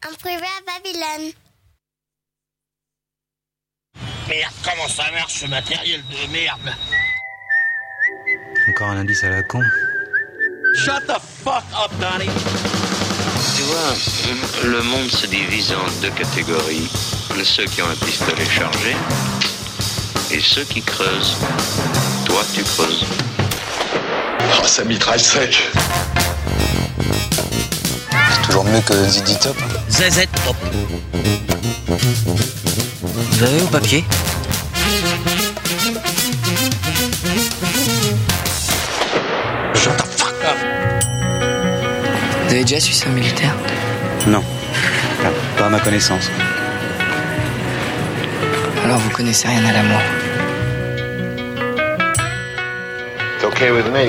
Un privé à Babylone. Merde, comment ça marche ce matériel de merde? Encore un indice à la con. Shut the fuck up, Donnie. Tu vois, le monde se divise en deux catégories. Ceux qui ont un pistolet chargé et ceux qui creusent. Toi, tu creuses. Oh, ça mitraille sec. C'est toujours mieux que ZZ Top. ZZ Top. Vous avez au papier? Shut the fuck up. Vous avez déjà su ça militaire? Non. Pas à ma connaissance. Alors vous connaissez rien à l'amour. It's okay with me.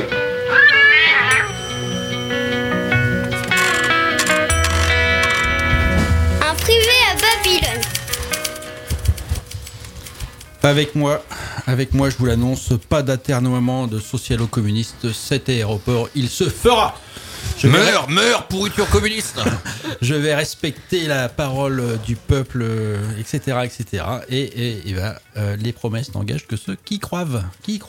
Un privé à Babylone. Avec moi, je vous l'annonce, pas d'atermoiement de socialo-communiste. Cet aéroport, il se fera. Meurs, pourriture communiste. Je vais respecter la parole du peuple, etc., etc. Et les promesses n'engagent que ceux qui croivent.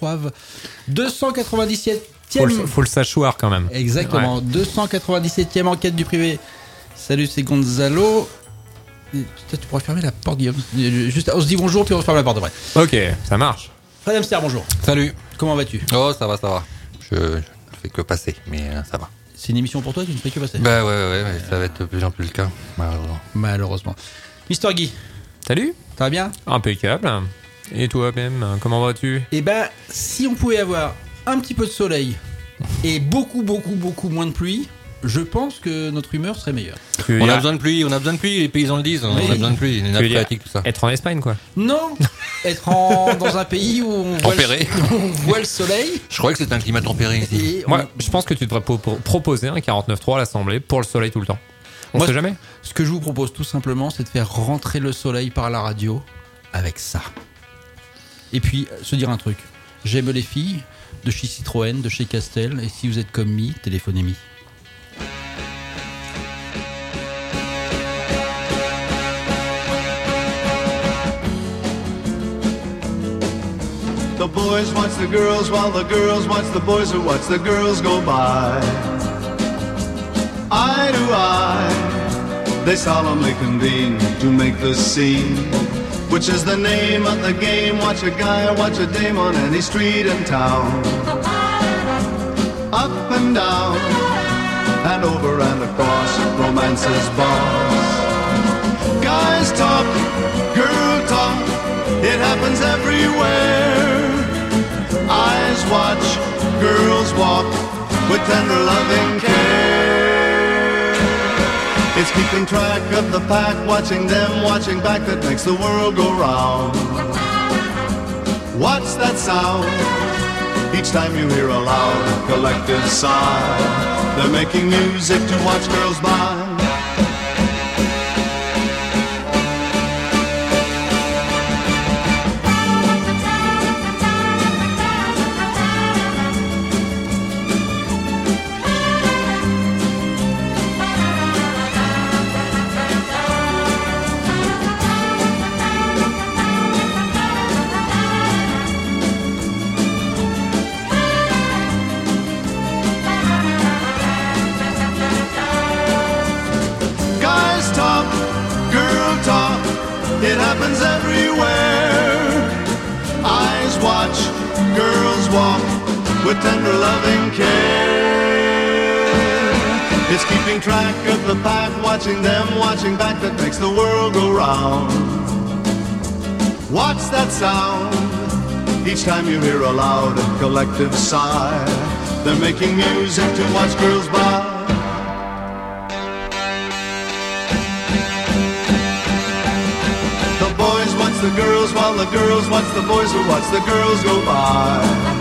297e. Faut le sachoir quand même. Exactement. Ouais. 297e enquête du privé. Salut, c'est Gonzalo. Tu pourrais fermer la porte, Guillaume. Juste, on se dit bonjour, puis on ferme la porte après. Ok, ça marche. Fred Hamster, bonjour. Salut. Comment vas-tu? Oh, ça va. Je ne fais que passer, mais ça va. C'est une émission pour toi, tu ne fais que passer. Bah ouais, ça va être de plus en plus le cas, malheureusement. Mister Guy. Salut. Ça va bien? Impeccable. Et toi-même, comment vas-tu? Eh ben, si on pouvait avoir un petit peu de soleil et beaucoup moins de pluie, je pense que notre humeur serait meilleure. On a besoin de pluie, les paysans le disent, on a besoin de pluie, les nappes phréatiques, tout ça. Être en Espagne, quoi. Non, être dans un pays où on voit le soleil. Je croyais que c'était un climat tempéré ici. Moi, je pense que tu devrais proposer un 49.3 à l'Assemblée pour le soleil tout le temps. On sait jamais. Ce que je vous propose tout simplement, c'est de faire rentrer le soleil par la radio avec ça. Et puis, se dire un truc. J'aime les filles de chez Citroën, de chez Castel, et si vous êtes comme Mi, téléphonez Mi. The boys watch the girls while the girls watch the boys who watch the girls go by. Eye to eye, they solemnly convene to make the scene, which is the name of the game. Watch a guy, watch a dame on any street in town. Up and down, and over and across, romance's boss. Guys talk, girl talk, it happens everywhere. Eyes watch, girls walk with tender loving care. It's keeping track of the pack, watching them, watching back, that makes the world go round. What's that sound? Each time you hear a loud collective sigh, they're making music to watch girls by. It happens everywhere. Eyes watch, girls walk with tender loving care. It's keeping track of the pack, watching them, watching back, that makes the world go round. What's that sound? Each time you hear a loud collective sigh, they're making music to watch girls by. The girls while the girls watch the boys who watch the girls go by.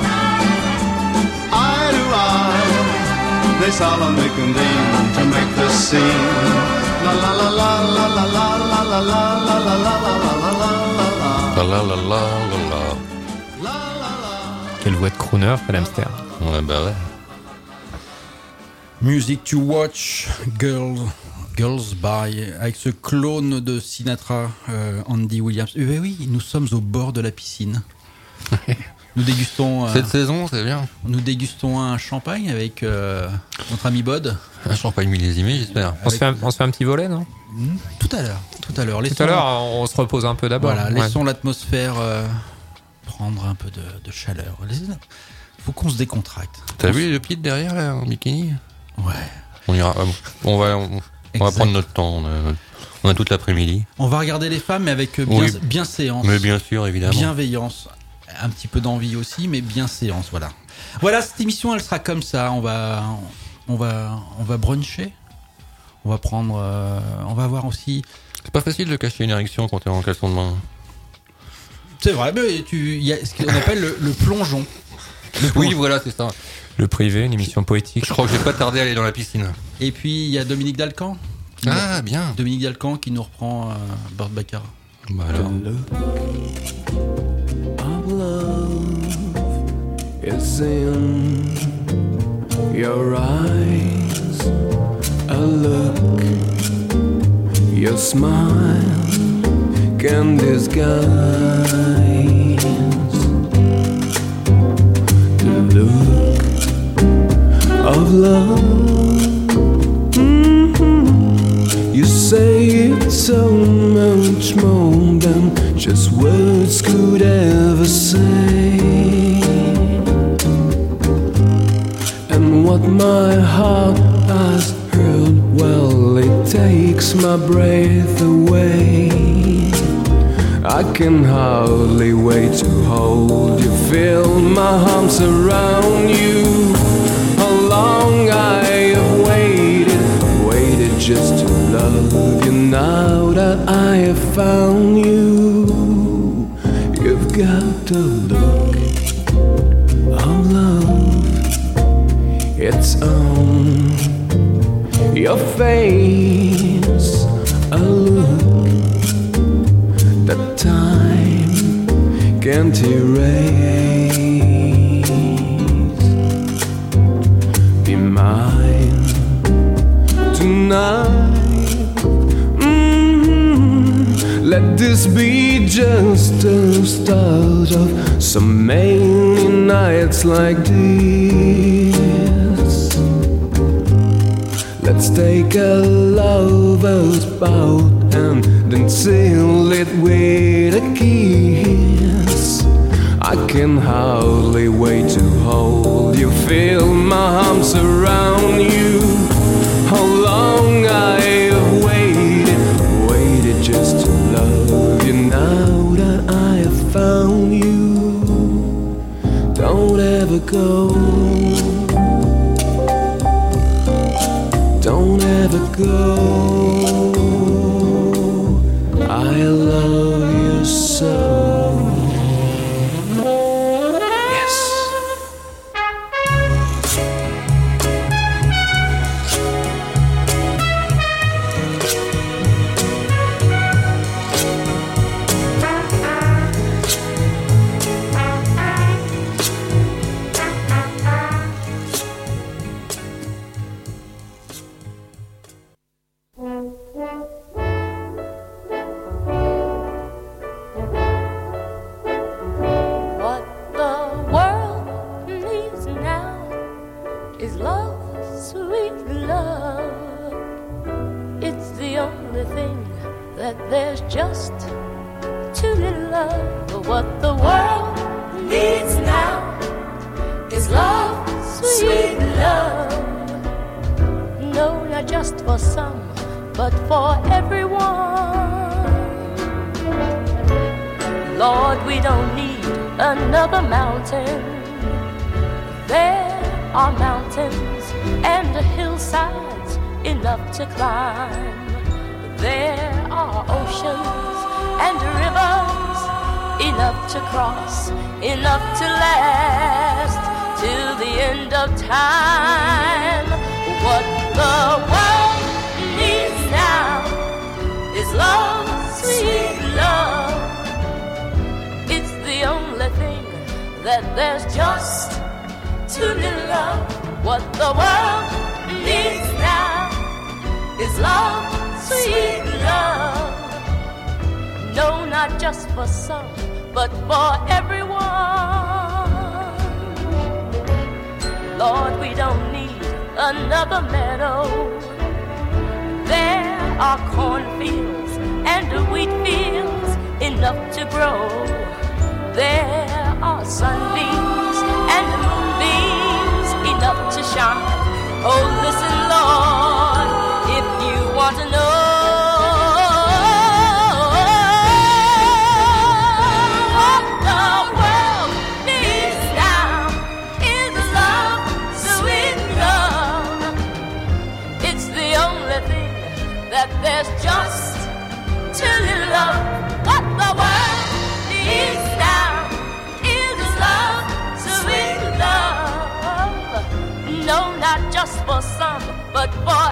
Eye to eye, they solemnly convene to make the scene. La la la la la la la la la la la la la la la la. Quelle voix de crooner, Fred Hamster. Ouais, bah ouais. Music to watch, girls Girls by, avec ce clone de Sinatra, Andy Williams. Oui, nous sommes au bord de la piscine. Nous dégustons. Cette saison, c'est bien. Nous dégustons un champagne avec notre ami Bod. Un champagne millésimé, j'espère. On se fait un petit volet, non ? Tout à l'heure. Tout à l'heure, on se repose un peu d'abord. Voilà, laissons l'atmosphère prendre un peu de chaleur. Faut qu'on se décontracte. T'as vu le pied de derrière là, en bikini ? Ouais. On va prendre notre temps. On a toute l'après-midi. On va regarder les femmes, mais avec bienséance. Mais bien sûr, évidemment. Bienveillance. Un petit peu d'envie aussi, mais bienséance, voilà. Voilà, cette émission, elle sera comme ça. On va bruncher. On va prendre... on va voir aussi... C'est pas facile de cacher une érection quand t'es en caleçon de main. C'est vrai, mais il y a ce qu'on appelle le plongeon. Oui, voilà, c'est ça. Le privé, une émission poétique. Je crois que j'ai pas tardé à aller dans la piscine. Et puis, il y a Dominique Dalcan. Bien. Dominique Dalcan qui nous reprend Burt Baccarat. Bah alors. Is in your eyes, a look, your smile can disguise the look of love. You say it's so much more than just words could ever say. And what my heart has heard, well, it takes my breath away. I can hardly wait to hold you, feel my arms around you. How long I have waited just to love you. Now that I have found you, you've got the look of love. It's on your face, a look that time can't erase. Be mine tonight. Let this be just a start of so many nights like this. Let's take a lover's bout and then seal it with a kiss. I can hardly wait to hold you, feel my arms around you. How long I have waited just to love you. Now that I have found you, don't ever go. Don't ever go. I love you so. What the world needs now is is love, sweet love. No, not just for some, but for everyone. Lord, we don't need another meadow. There are cornfields and wheat fields enough to grow. There are sunbeams and moonbeams enough to shine. Oh, listen, Lord, if you want to know what the world needs now is love, sweet love. It's the only thing that there's just till you love. What the world needs now is love, sweet love. No, not just for some, but for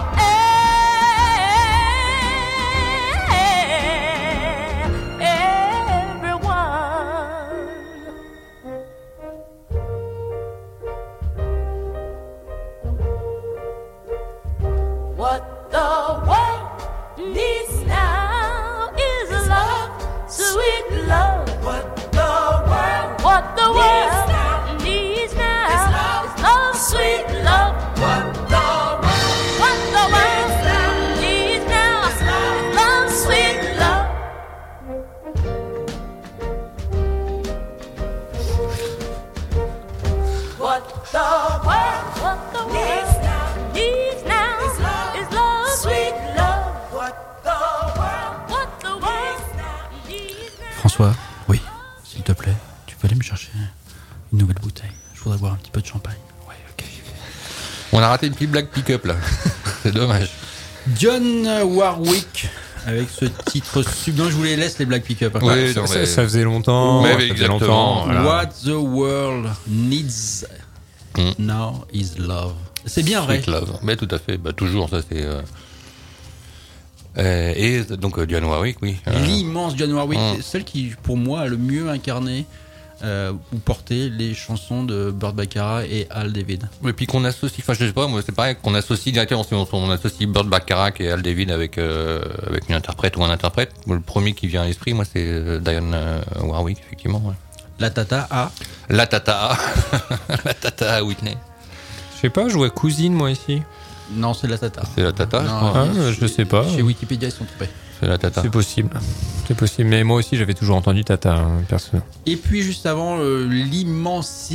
everyone. What the world needs now is love, sweet love. What the world needs now is love, sweet love. What the world needs now is love, sweet love. What the world needs now is love, sweet love. What the world needs now. François, oui, s'il te plaît, tu peux aller me chercher une nouvelle bouteille. Je voudrais boire un petit peu de champagne. Ouais, ok. On a raté une petite blague pick-up là. C'est dommage. John Warwick avec ce titre sublime. Je vous les laisse les blagues pick-up. Oui, ça faisait longtemps. Mais ça faisait exactement. longtemps. Voilà. What the world needs now is love. C'est bien vrai. Sweet love. Mais tout à fait. Bah, toujours, ça c'est. Et donc Dionne Warwick, oui. L'immense Dionne Warwick, c'est celle qui, pour moi, a le mieux incarné ou porté les chansons de Burt Bacharach et Al David. Et puis qu'on associe, enfin je sais pas, moi c'est pareil, qu'on associe directement, on associe Burt Bacharach et Al David avec une interprète ou un interprète. Le premier qui vient à l'esprit, moi, c'est Dionne Warwick, effectivement. Ouais. La Tata A. La Tata A. La Tata A Whitney. Je sais pas, je vois cousine moi ici. Non, c'est la Tata. C'est la Tata, non, je crois. Ah, je sais pas. Chez Wikipédia, ils sont trompés. C'est la Tata. C'est possible. C'est possible. Mais moi aussi, j'avais toujours entendu Tata, perso. Et puis, juste avant, immense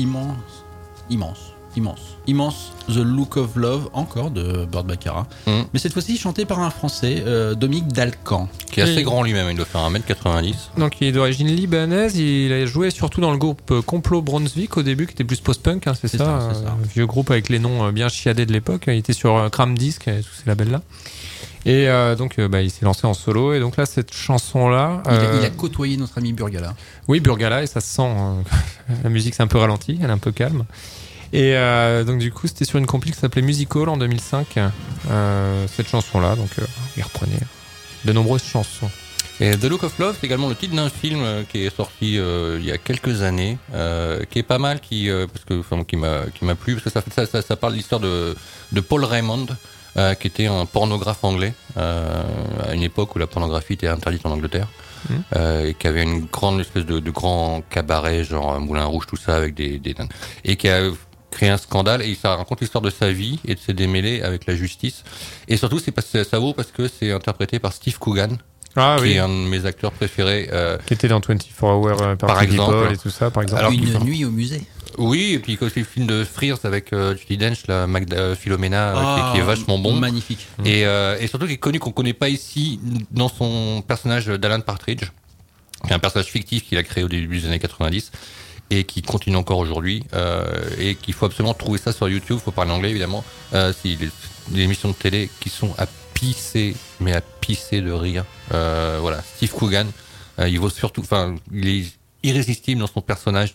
The Look of Love, encore de Burt Bacharach. Mais cette fois-ci, chanté par un Français, Dominique Dalcan. Qui est assez grand lui-même, il doit faire 1m90. Donc il est d'origine libanaise, il a joué surtout dans le groupe Complot Brunswick au début, qui était plus post-punk, hein, c'est ça. Un vieux groupe avec les noms bien chiadés de l'époque. Il était sur Cram Disc et tous ces labels-là. Et donc il s'est lancé en solo. Et donc là, cette chanson-là... Il a côtoyé notre ami Burgala. Oui, Burgala, et ça se sent. La musique c'est un peu ralentie, elle est un peu calme. Et donc du coup, c'était sur une compil qui s'appelait Musical en 2005. Cette chanson-là, donc il reprenait de nombreuses chansons. Et The Look of Love, c'est également le titre d'un film qui est sorti il y a quelques années, qui est pas mal, qui m'a plu, parce que ça parle de l'histoire de Paul Raymond, qui était un pornographe anglais à une époque où la pornographie était interdite en Angleterre, et qui avait une grande espèce de grand cabaret, genre Moulin Rouge, tout ça, avec des et qui a créé un scandale, et ça raconte l'histoire de sa vie et de ses démêlés avec la justice. Et surtout, ça vaut parce que c'est interprété par Steve Coogan. Qui est un de mes acteurs préférés. Qui était dans 24 Hour par exemple, et tout ça, par exemple. Alors, une nuit au musée. Oui, et puis aussi le film de Frears avec Judi Dench, la Philomena, qui est vachement bon. Magnifique. Et surtout qui est connu, qu'on connaît pas ici, dans son personnage d'Alan Partridge, qui est un personnage fictif qu'il a créé au début des années 90 et qui continue encore aujourd'hui, et qu'il faut absolument trouver ça sur YouTube. Faut parler anglais évidemment. C'est des émissions de télé qui sont à pisser de rire. Voilà, Steve Coogan, il vaut surtout, il est irrésistible dans son personnage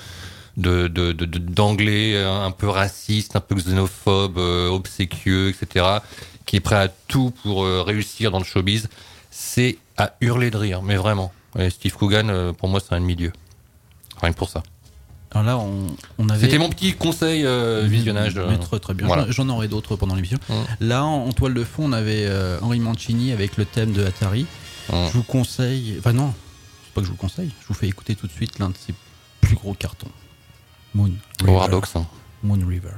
d'anglais un peu raciste, un peu xénophobe, obséquieux, etc., qui est prêt à tout pour réussir dans le showbiz. C'est à hurler de rire, mais vraiment. Et Steve Coogan, pour moi, c'est un demi-dieu. Rien que pour ça. Alors là, on avait... C'était mon petit conseil visionnage. Mais très bien. Voilà. J'en aurai d'autres pendant l'émission. Là, en toile de fond, on avait Henri Mancini avec le thème de Atari. Je vous conseille... Enfin non, c'est pas que je vous conseille. Je vous fais écouter tout de suite l'un de ses plus gros cartons. Moon River. War Dogs. Moon River.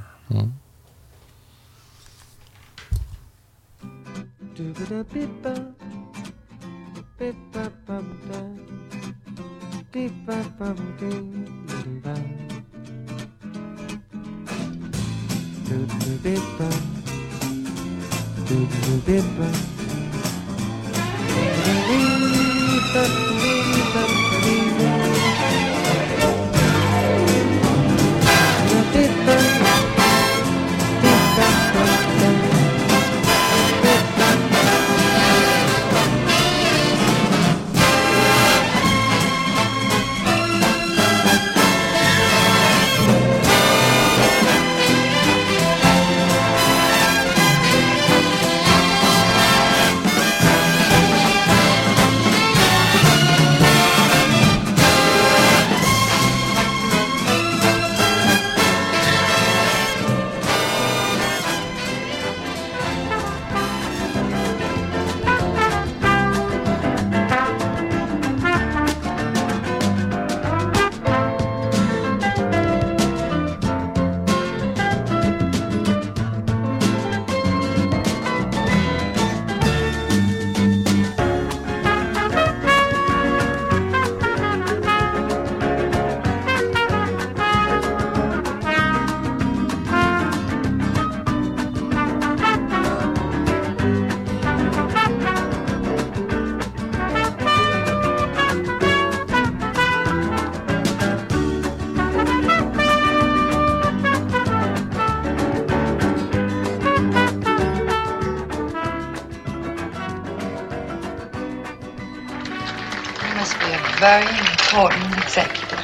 Very important executive.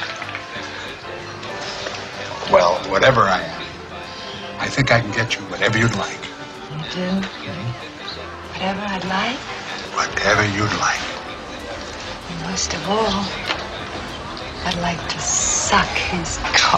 Well, whatever I am, I think I can get you whatever you'd like. You do? Whatever I'd like? Whatever you'd like. And most of all, I'd like to suck his cock.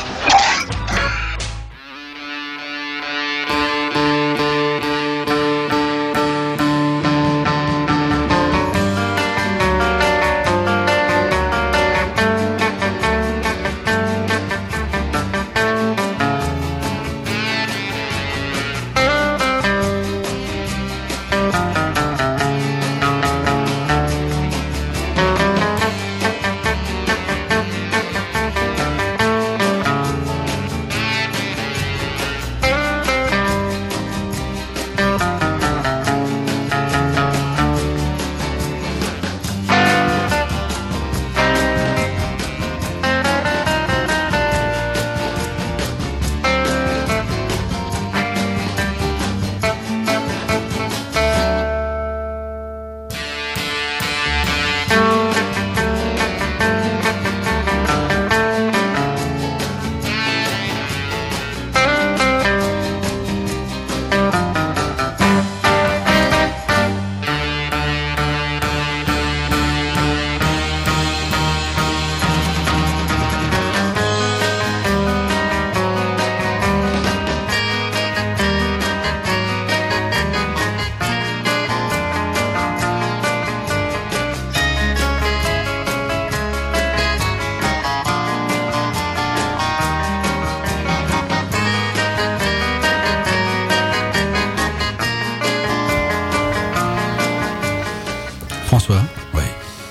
François, ouais.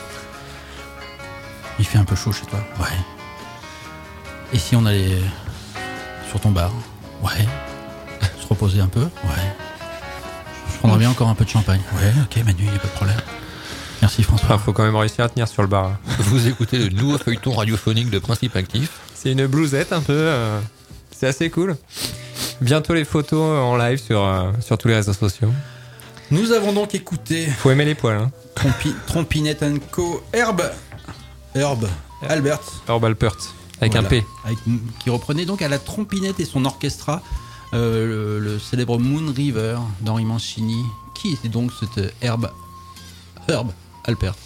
Il fait un peu chaud chez toi, ouais. Et si on allait sur ton bar, ouais. Se reposer un peu, ouais. Je prendrais bien encore un peu de champagne. Ouais, ok Manu, il n'y a pas de problème. Merci François. Faut quand même réussir à tenir sur le bar. Vous écoutez le nouveau feuilleton radiophonique de Principe Actif. C'est une blousette un peu. C'est assez cool. Bientôt les photos en live sur tous les réseaux sociaux. Nous avons donc écouté. Faut aimer les poils. Hein. Trompinette & Co. Herb Albert. Herb Alpert. Avec voilà. un P. Qui reprenait donc à la trompinette et son orchestra le célèbre Moon River d'Henri Mancini. Qui était donc cette Herb Alpert?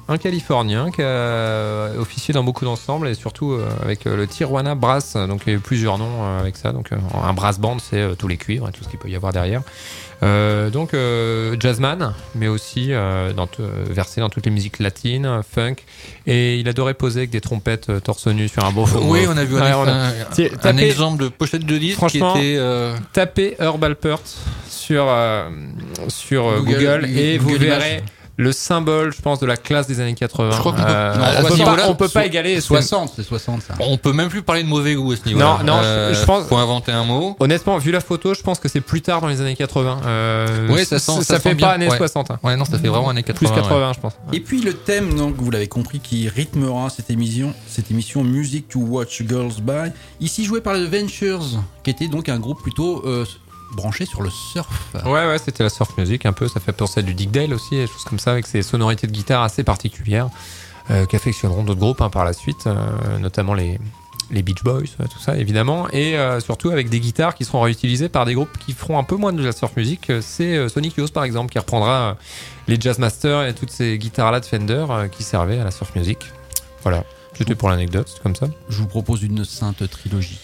un Californien qui a officié dans beaucoup d'ensembles et surtout avec le Tijuana Brass. Donc il y a eu plusieurs noms avec ça. Donc un brass band, c'est tous les cuivres et tout ce qu'il peut y avoir derrière. Donc jazzman, mais aussi versé dans toutes les musiques latines, funk, et il adorait poser avec des trompettes torse nu sur un beau fond. Oui, on a vu un exemple de pochette de disque qui était... Tapez Herb Alpert sur Google et vous verrez le symbole, je pense, de la classe des années 80. Je crois qu'on on peut pas égaler. 60, c'est 60 ça. On peut même plus parler de mauvais goût à ce niveau-là. Non, je pense. Faut inventer un mot. Honnêtement, vu la photo, je pense que c'est plus tard dans les années 80. Oui, ça fait bien. Pas années 60. Hein. Ouais, non, ça fait vraiment années 80. Plus 80, je pense. Et puis le thème, donc vous l'avez compris, qui rythmera cette émission Music to Watch Girls By, ici joué par les Ventures, qui était donc un groupe plutôt branché sur le surf. Ouais, c'était la surf music un peu. Ça fait penser à du Dick Dale aussi, des choses comme ça, avec ses sonorités de guitare assez particulières qu'affectionneront d'autres groupes par la suite, notamment les Beach Boys, tout ça évidemment, et surtout avec des guitares qui seront réutilisées par des groupes qui feront un peu moins de la surf music. C'est Sonic Youth par exemple, qui reprendra les Jazzmasters et toutes ces guitares-là de Fender qui servaient à la surf music. Voilà, c'était pour l'anecdote, c'est comme ça. Je vous propose une sainte trilogie.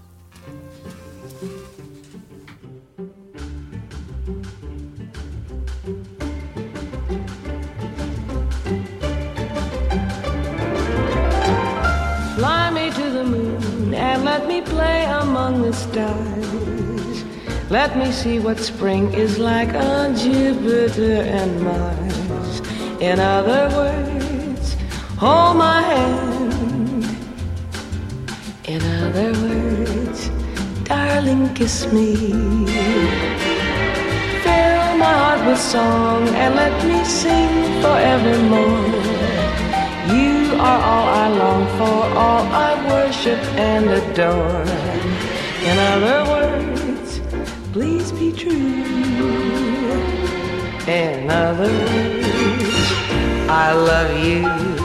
Fly me to the moon and let me play among the stars. Let me see what spring is like on Jupiter and Mars. In other words, hold my hand. In other words, darling, kiss me. Fill my heart with song and let me sing forevermore. You are all I long for, all I worship and adore. In other words, please be true. In other words, I love you.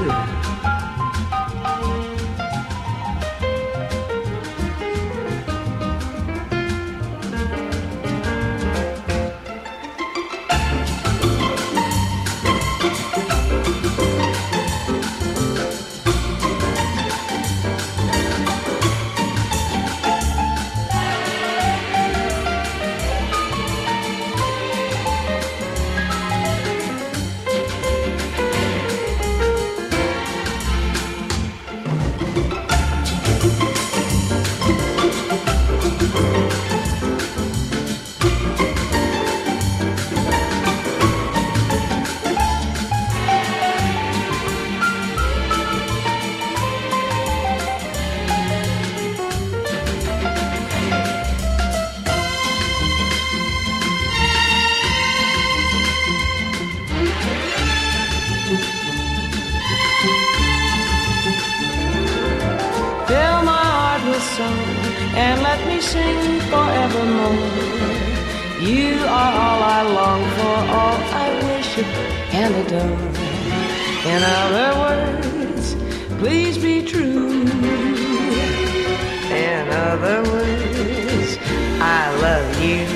And let me sing forevermore. You are all I long for, all I worship and adore. In other words, please be true. In other words, I love you.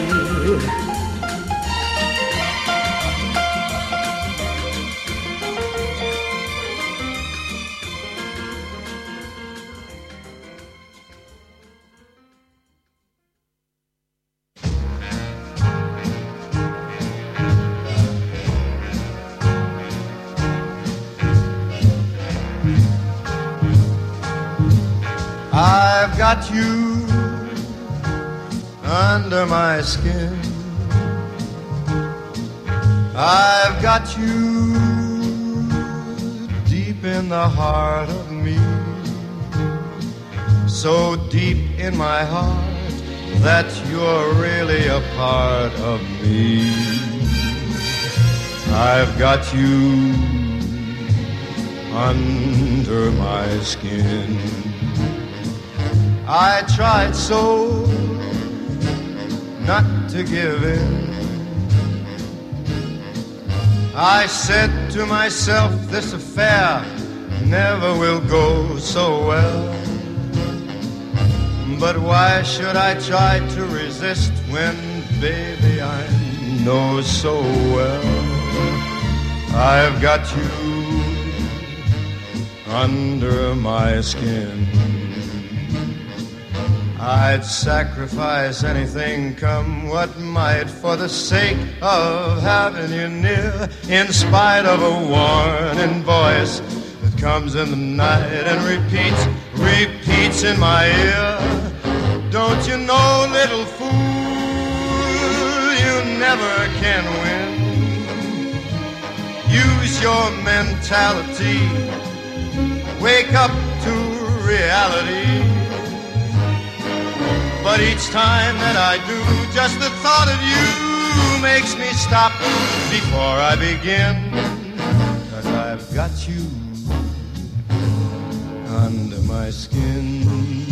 I've got you under my skin. I've got you deep in the heart of me. So deep in my heart that you're really a part of me. I've got you under my skin. I tried so not to give in. I said to myself, this affair never will go so well. But why should I try to resist when, baby, I know so well I've got you under my skin. I'd sacrifice anything, come what might, for the sake of having you near, in spite of a warning voice that comes in the night and repeats in my ear. Don't you know, little fool, you never can win. Use your mentality, wake up to reality. But each time that I do, just the thought of you makes me stop before I begin. 'Cause I've got you under my skin.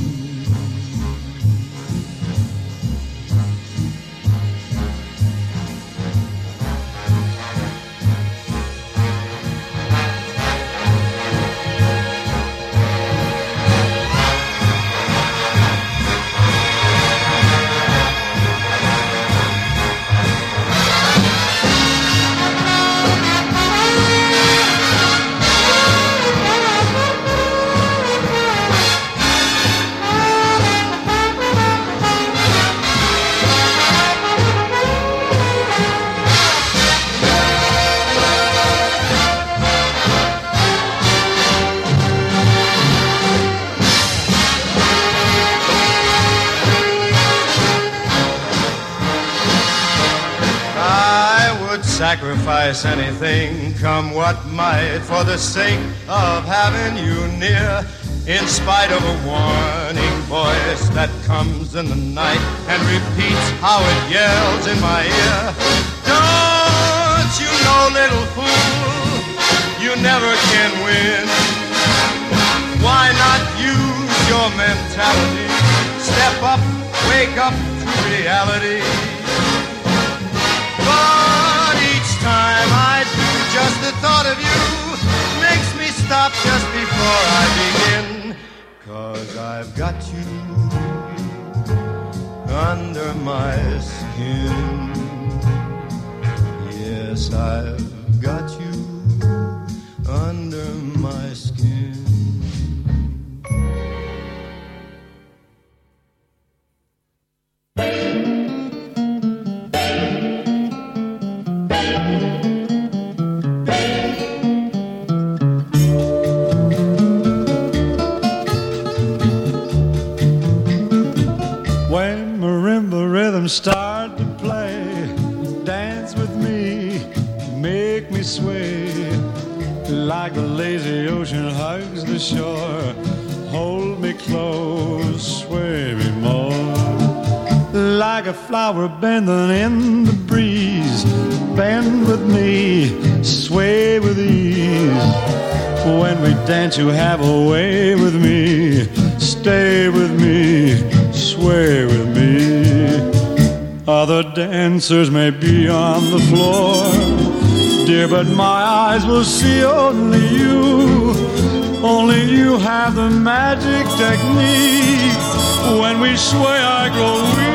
Sacrifice anything, come what might, for the sake of having you near, in spite of a warning voice that comes in the night and repeats how it yells in my ear. Don't you know, little fool, you never can win. Why not use your mentality, step up, wake up to reality. But each time I do, just the thought of you makes me stop just before I begin. 'Cause I've got you under my skin. Yes, I've got you under my skin. Start to play, dance with me, make me sway, like the lazy ocean hugs the shore. Hold me close, sway me more, like a flower bending in the breeze. Bend with me, sway with ease. When we dance you have a way with me. Stay with me, sway with me. Other dancers may be on the floor, dear, but my eyes will see only you. Only you have the magic technique. When we sway I grow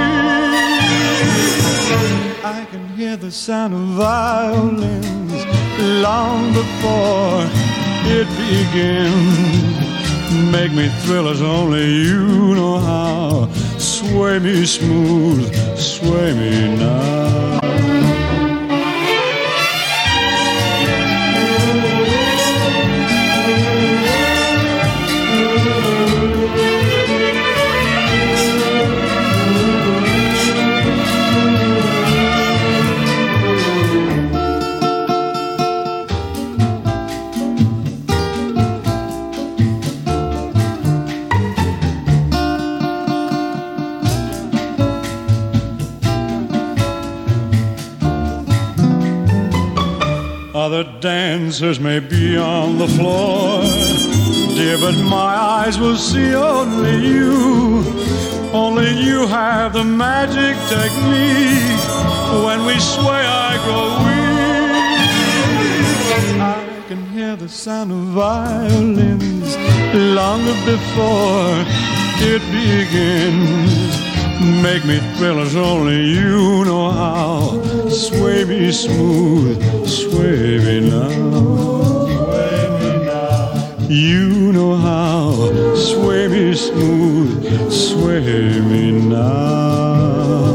weak. I can hear the sound of violins long before it begins. Make me thrill as only you know how. Sway me smooth, sway me now. Other dancers may be on the floor, dear, but my eyes will see only you. Only you have the magic technique. When we sway I grow weak. I can hear the sound of violins long before it begins. Make me thrill as only you know how. Sway me smooth, sway me now. Sway me now. You know how. Sway me smooth, sway me now.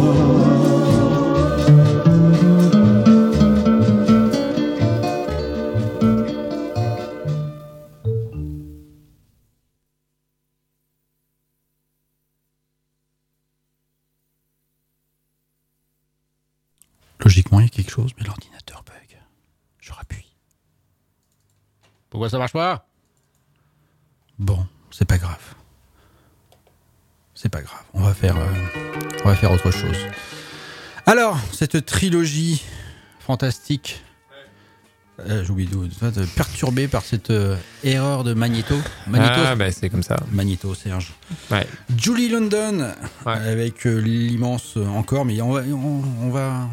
Logiquement, il y a quelque chose, mais l'ordinateur bug. Je rappuie. Pourquoi ça marche pas? Bon, c'est pas grave. C'est pas grave. On va faire autre chose. Alors, cette trilogie fantastique, j'ai oublié de perturbée par cette erreur de Magneto. Ah, bah c'est comme ça. Magneto, Serge. Ouais. Julie London, avec l'immense encore, mais on va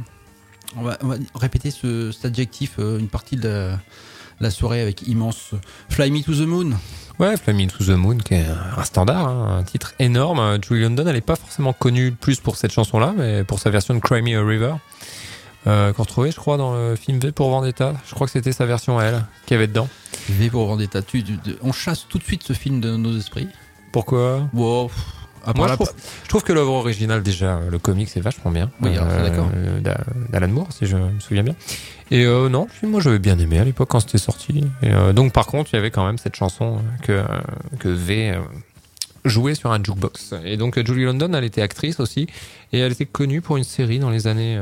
répéter cet adjectif une partie de la soirée avec immense Fly Me to the Moon. Ouais, Fly Me to the Moon, qui est un standard, hein, un titre énorme. Julie London, elle n'est pas forcément connue plus pour cette chanson-là, mais pour sa version de Cry Me a River, qu'on retrouvait, je crois, dans le film V pour Vendetta. Je crois que c'était sa version à elle, qui avait dedans. V pour Vendetta. On chasse tout de suite ce film de nos esprits. Pourquoi? Wow. Moi, je trouve que l'œuvre originale, déjà, le comics, c'est vachement bien. Oui, d'accord. D'Alan Moore, si je me souviens bien. Et non, moi j'avais bien aimé à l'époque quand c'était sorti. Et donc par contre, il y avait quand même cette chanson que V jouait sur un jukebox. Et donc Julie London, elle était actrice aussi, et elle était connue pour une série dans les années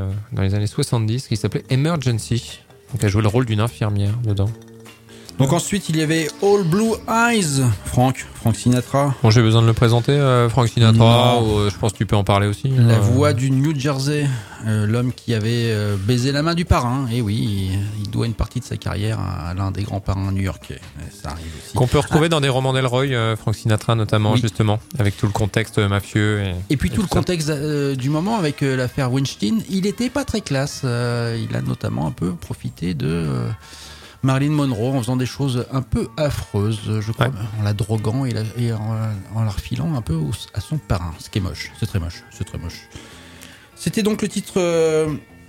70 qui s'appelait Emergency. Donc elle jouait le rôle d'une infirmière dedans. Donc ensuite, il y avait All Blue Eyes, Frank Sinatra. Bon, j'ai besoin de le présenter, Frank Sinatra, ou, je pense que tu peux en parler aussi. La voix du New Jersey, l'homme qui avait baisé la main du parrain. Et oui, il doit une partie de sa carrière à l'un des grands parrains new-yorkais. Ça arrive aussi. Qu'on peut retrouver dans des romans d'Elroy, Frank Sinatra notamment, justement, avec tout le contexte mafieux. Et puis tout le contexte du moment avec l'affaire Weinstein, il était pas très classe. Il a notamment un peu profité de... Marilyn Monroe en faisant des choses un peu affreuses, je crois, en la droguant et en la refilant un peu à son parrain, ce qui est moche, c'est très moche. C'était donc le titre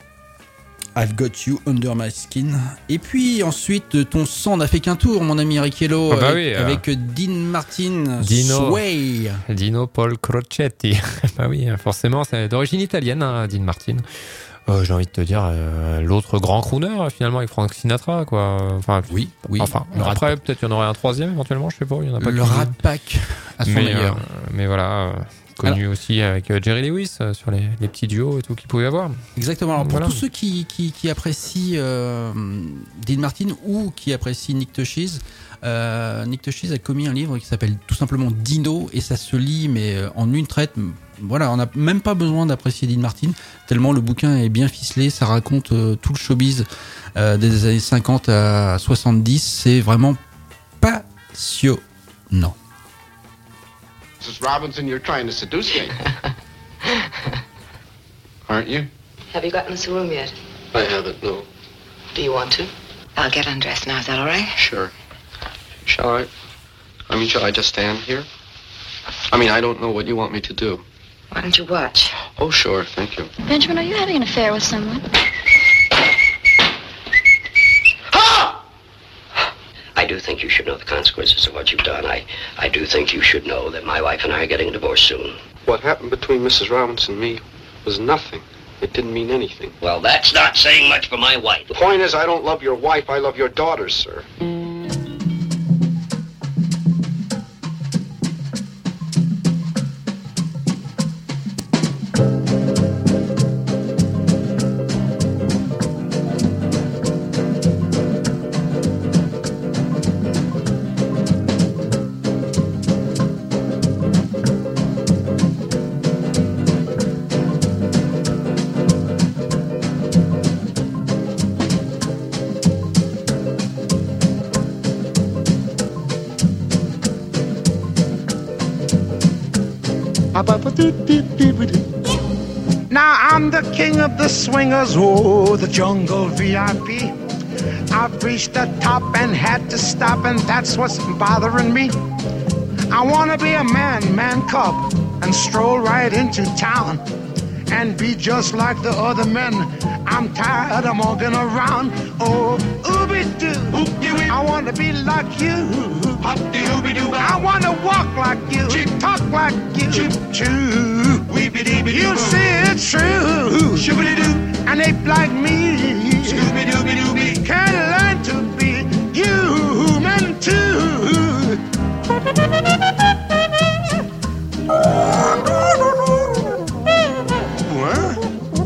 I've Got You Under My Skin. Et puis ensuite, ton sang n'a fait qu'un tour, mon ami Ricciello, avec Dean Martin, Sway. Dino Paul Crocetti. Bah oui, forcément, c'est d'origine italienne, hein, Dean Martin. J'ai envie de te dire l'autre grand crooner finalement avec Frank Sinatra, quoi. Enfin oui. Enfin après peut-être il y en aurait un troisième éventuellement, je sais pas. Il y en a pas. Le Rat Pack à son meilleur. Mais voilà. Connu aussi avec Jerry Lewis sur les petits duos et tout qu'il pouvait avoir. Exactement. Alors pour tous ceux qui apprécient Dean Martin ou qui apprécient Nick Tushies, Nick Tushies a commis un livre qui s'appelle tout simplement Dino, et ça se lit mais en une traite. Voilà, on n'a même pas besoin d'apprécier Dean Martin tellement le bouquin est bien ficelé. Ça raconte tout le showbiz des années 50 à 70. C'est vraiment passionnant. Mrs. Robinson, you're trying to seduce me. Aren't you? Have you gotten us a room yet? I haven't, no. Do you want to? I'll get undressed now. Is that all right? Sure. Shall I just stand here? I don't know what you want me to do. Why don't you watch? Oh, sure, thank you. Benjamin, are you having an affair with someone? I do think you should know the consequences of what you've done. I do think you should know that my wife and I are getting a divorce soon. What happened between Mrs. Robinson and me was nothing. It didn't mean anything. Well, that's not saying much for my wife. The point is, I don't love your wife, I love your daughters, sir. Now I'm the king of the swingers, oh, the jungle VIP. I've reached the top and had to stop, and that's what's bothering me. I wanna be a man cub, and stroll right into town, and be just like the other men. I'm tired of walking around, oh, ooby-doo. I wanna wanna be like you. I wanna walk like you, talk like you. You say it's true. An ape like me can learn to be human too. What?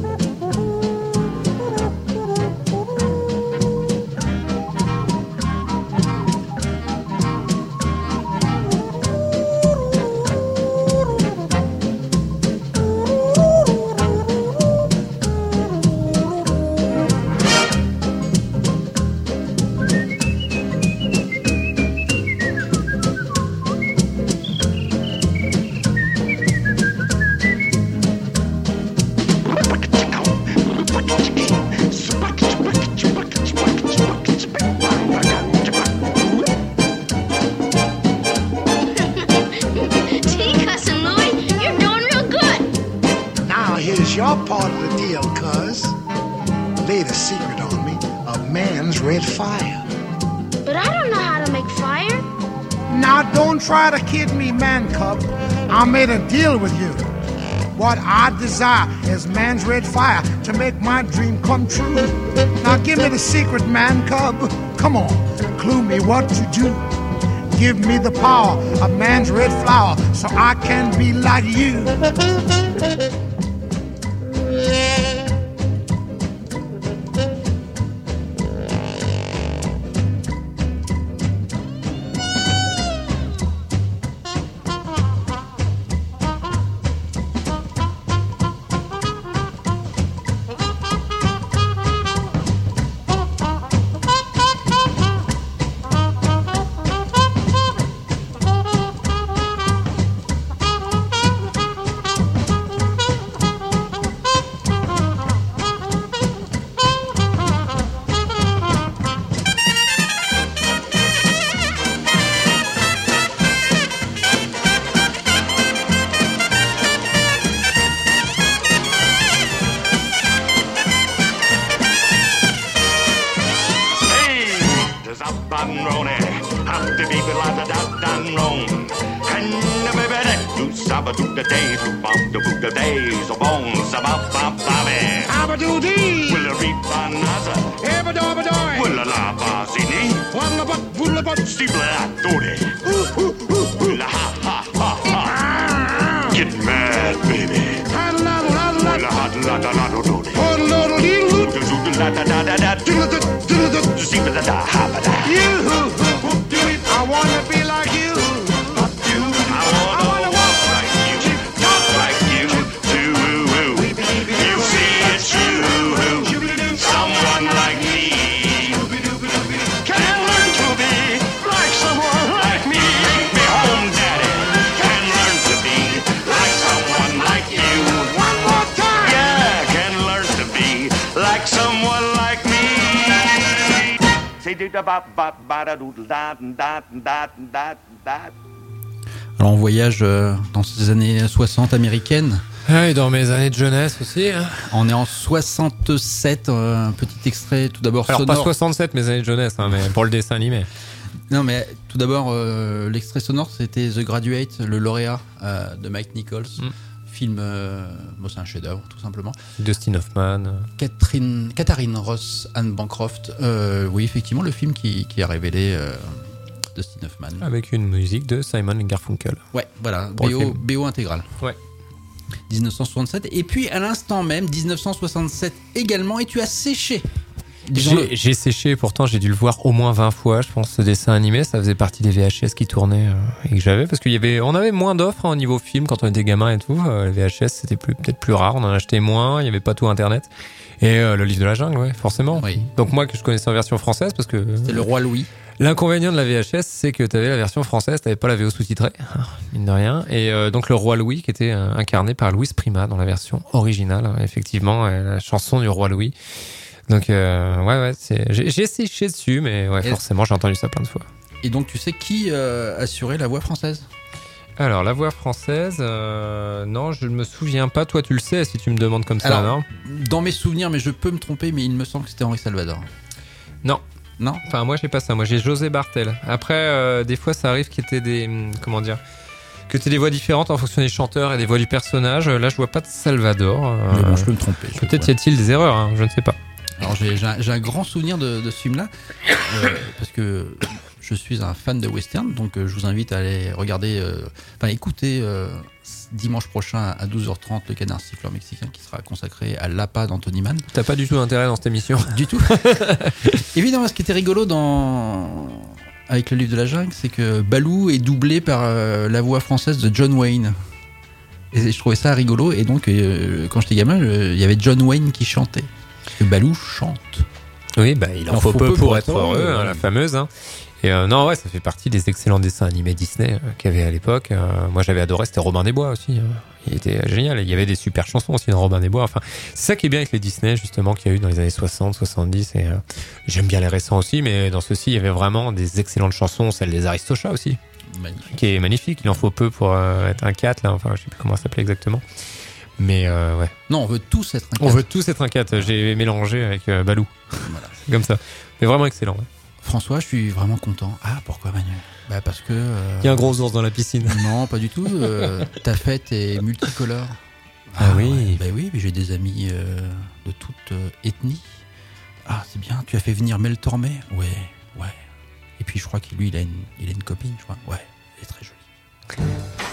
Your part of the deal, cuz. Laid a secret on me of man's red fire. But I don't know how to make fire. Now don't try to kid me, man cub. I made a deal with you. What I desire is man's red fire to make my dream come true. Now give me the secret, man cub. Come on, clue me what to do. Give me the power of man's red flower so I can be like you. Alors on voyage dans ces années 60 américaines. Ah, et dans mes années de jeunesse aussi. Hein. On est en 67, un petit extrait tout d'abord alors sonore. Pas 67 mes années de jeunesse, hein, mais pour le dessin animé. Non mais tout d'abord l'extrait sonore c'était The Graduate, le lauréat de Mike Nichols. Film, bon, c'est un chef-d'œuvre tout simplement. Dustin Hoffman. Katharine Ross, Anne Bancroft. Oui, effectivement, le film qui a révélé Dustin Hoffman. Avec une musique de Simon Garfunkel. Ouais, voilà, BO intégral. Ouais. 1967. Et puis à l'instant même, 1967 également, et tu as séché. J'ai séché, pourtant j'ai dû le voir au moins 20 fois, je pense, ce dessin animé. Ça faisait partie des VHS qui tournaient et que j'avais, parce on avait moins d'offres au niveau film quand on était gamin et tout. Les VHS c'était peut-être plus rare, on en achetait moins, il n'y avait pas tout internet. Et le livre de la jungle, ouais, forcément. Oui. Donc moi que je connaissais en version française, parce que c'était le Roi Louis. L'inconvénient de la VHS, c'est que t'avais la version française, t'avais pas la VO sous-titrée, mine de rien. Et donc le Roi Louis qui était incarné par Louis Prima dans la version originale, effectivement, la chanson du Roi Louis. Donc ouais, j'ai séché dessus, mais ouais, forcément j'ai entendu ça plein de fois. Et donc tu sais qui assurait la voix française ? Alors la voix française, non, je ne me souviens pas. Toi tu le sais si tu me demandes comme ça. Alors, non ? Dans mes souvenirs, mais je peux me tromper, mais il me semble que c'était Henri Salvador. Non. Non. Enfin, moi, j'ai pas ça. Moi, j'ai José Bartel. Après, des fois, ça arrive qu'il y ait des... Comment dire ? Que tu aies des voix différentes en fonction des chanteurs et des voix du personnage. Là, je vois pas de Salvador. Mais bon, je peux me tromper. Peut-être y a-t-il des erreurs, hein, je ne sais pas. Alors, j'ai un grand souvenir de ce film-là, parce que je suis un fan de western, donc je vous invite à aller regarder, écouter dimanche prochain à 12h30 le Canard Siffleur mexicain qui sera consacré à l'APA d'Anthony Mann. T'as pas du tout d'intérêt dans cette émission. Du tout. Évidemment, ce qui était rigolo avec le livre de la jungle, c'est que Balou est doublé par la voix française de John Wayne. Et je trouvais ça rigolo. Et donc, quand j'étais gamin, il y avait John Wayne qui chantait. Parce que Balou chante. Oui, il en faut peu pour être heureux, hein, la fameuse. Hein. Et non, ouais, ça fait partie des excellents dessins animés Disney qu'il y avait à l'époque. Moi, j'avais adoré, c'était Robin des Bois aussi. Il était génial. Il y avait des super chansons aussi dans Robin des Bois. Enfin, c'est ça qui est bien avec les Disney, justement, qu'il y a eu dans les années 60, 70. Et j'aime bien les récents aussi, mais dans ceux-ci, il y avait vraiment des excellentes chansons. Celle des Aristochats aussi. Magnifique. Qui est magnifique. Il en faut peu pour être un 4, là. Enfin, je sais plus comment ça s'appelait exactement. Mais ouais. Non, on veut tous être un 4. On veut tous être un 4. J'ai mélangé avec Balou. Voilà. Comme ça. Mais vraiment excellent. Ouais. François, je suis vraiment content. Ah, pourquoi Manuel ? Parce que... Il y a un gros ours dans la piscine. Non, pas du tout. Ta fête est multicolore. Ah oui. Ouais. Oui, mais j'ai des amis de toute ethnie. Ah, c'est bien. Tu as fait venir Mel Tormé ? Ouais. Et puis je crois que lui, il a une copine, je crois. Ouais, elle est très jolie.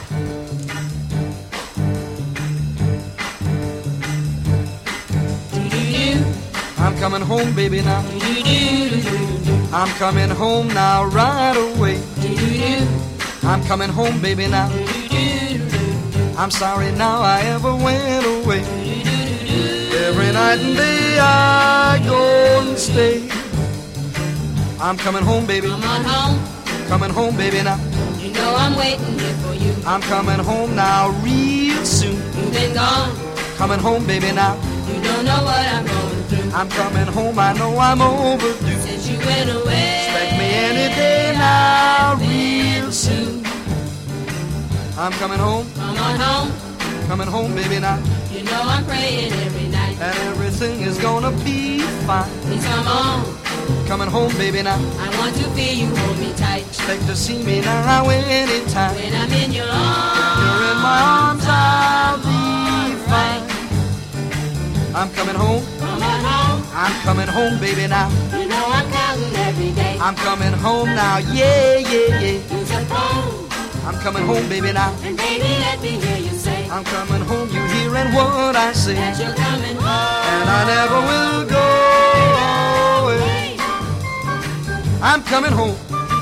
I'm coming home, baby, now. I'm coming home now, right away. I'm coming home, baby, now. I'm sorry now I ever went away. Every night and day I go and stay. I'm coming home, baby. Come on home. Coming home, baby, now. You know I'm waiting here for you. I'm coming home now real soon. You've been gone. Coming home, baby, now. You don't know what I'm going through. I'm coming home, I know I'm overdue. Since you went away. Expect me any day now, real soon. I'm coming home. Come on home. Coming home, baby, now. You know I'm praying every night. And everything is gonna be fine. Please come on. Coming home, baby, now. I want to feel you hold me tight. Expect to see me now anytime. When I'm in your arms. You're in my arms, I'll be fine. I'm coming home. Come on home. I'm coming home, baby, now. You know I'm counting every day. I'm coming home now, yeah. Use a phone. I'm coming home, baby, now. And baby, let me hear you say. I'm coming home, you hearing what I say. That you're coming home. And I never will go away. I'm coming home.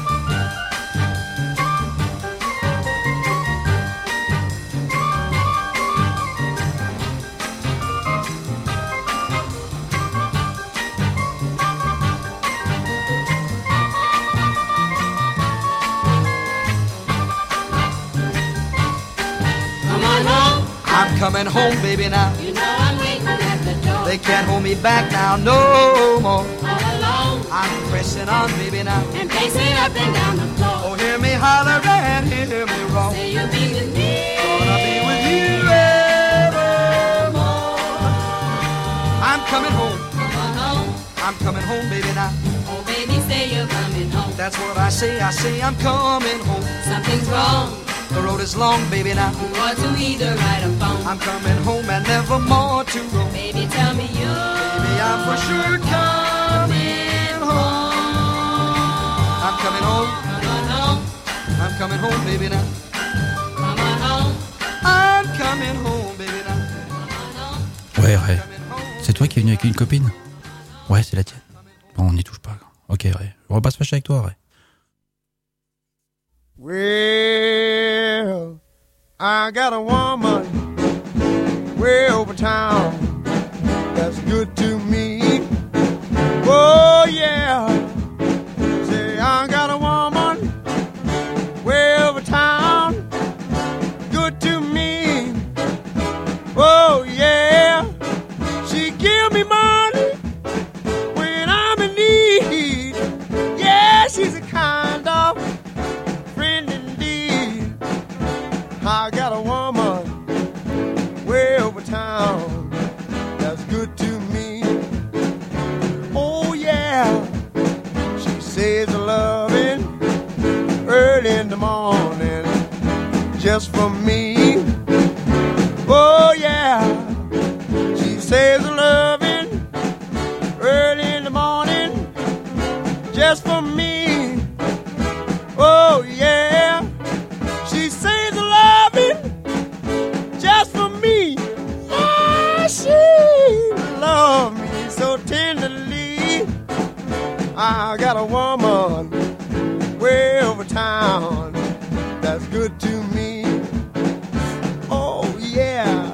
I'm coming home, baby, now. You know I'm waiting at the door. They can't hold me back now, no more. All alone. I'm pressing on, baby, now. And pacing up and down the floor. Oh, hear me holler and hear me roar. Say you'll be with me. Gonna be with you evermore. I'm coming home. Come on home. I'm coming home, baby, now. Oh, baby, say you're coming home. That's what I say I'm coming home. Something's wrong. The road is long, baby, now. You ought to either write a phone. I'm coming home and never more to roam. Baby, tell me you. Baby, I'm for sure coming home. I'm coming home. Come on home. I'm coming home, baby, now. Come on home. I'm coming home, baby, now. Ouais. C'est toi qui es venu avec une copine ? Ouais, c'est la tienne. Bon, on n'y touche pas. Ok, Ray. On va pas se fâcher avec toi, Ray. Well, I got a woman way over town that's good to me. Oh, yeah. Say, I got a woman way over town, good to me. Oh, yeah. She give me money when I'm in need. Yeah, she's a kind of I got a woman way over town that's good to me. just for me. Oh yeah, she saves her loving early in the morning just for me. Oh yeah, she saves her loving just for me. Ah, she loves me so tenderly. I got a woman way over town that's good to me. Oh yeah.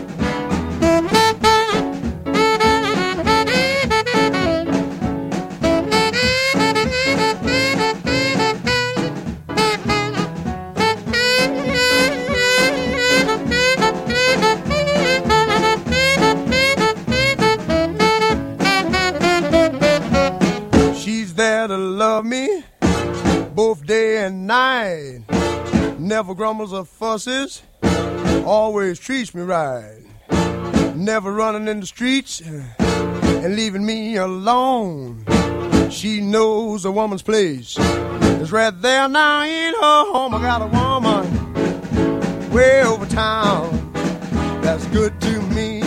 She's there to love me both day and night. Never grumbles or fusses, always treats me right. Never running in the streets and leaving me alone. She knows a woman's place is right there now in her home. I got a woman way over town that's good to me.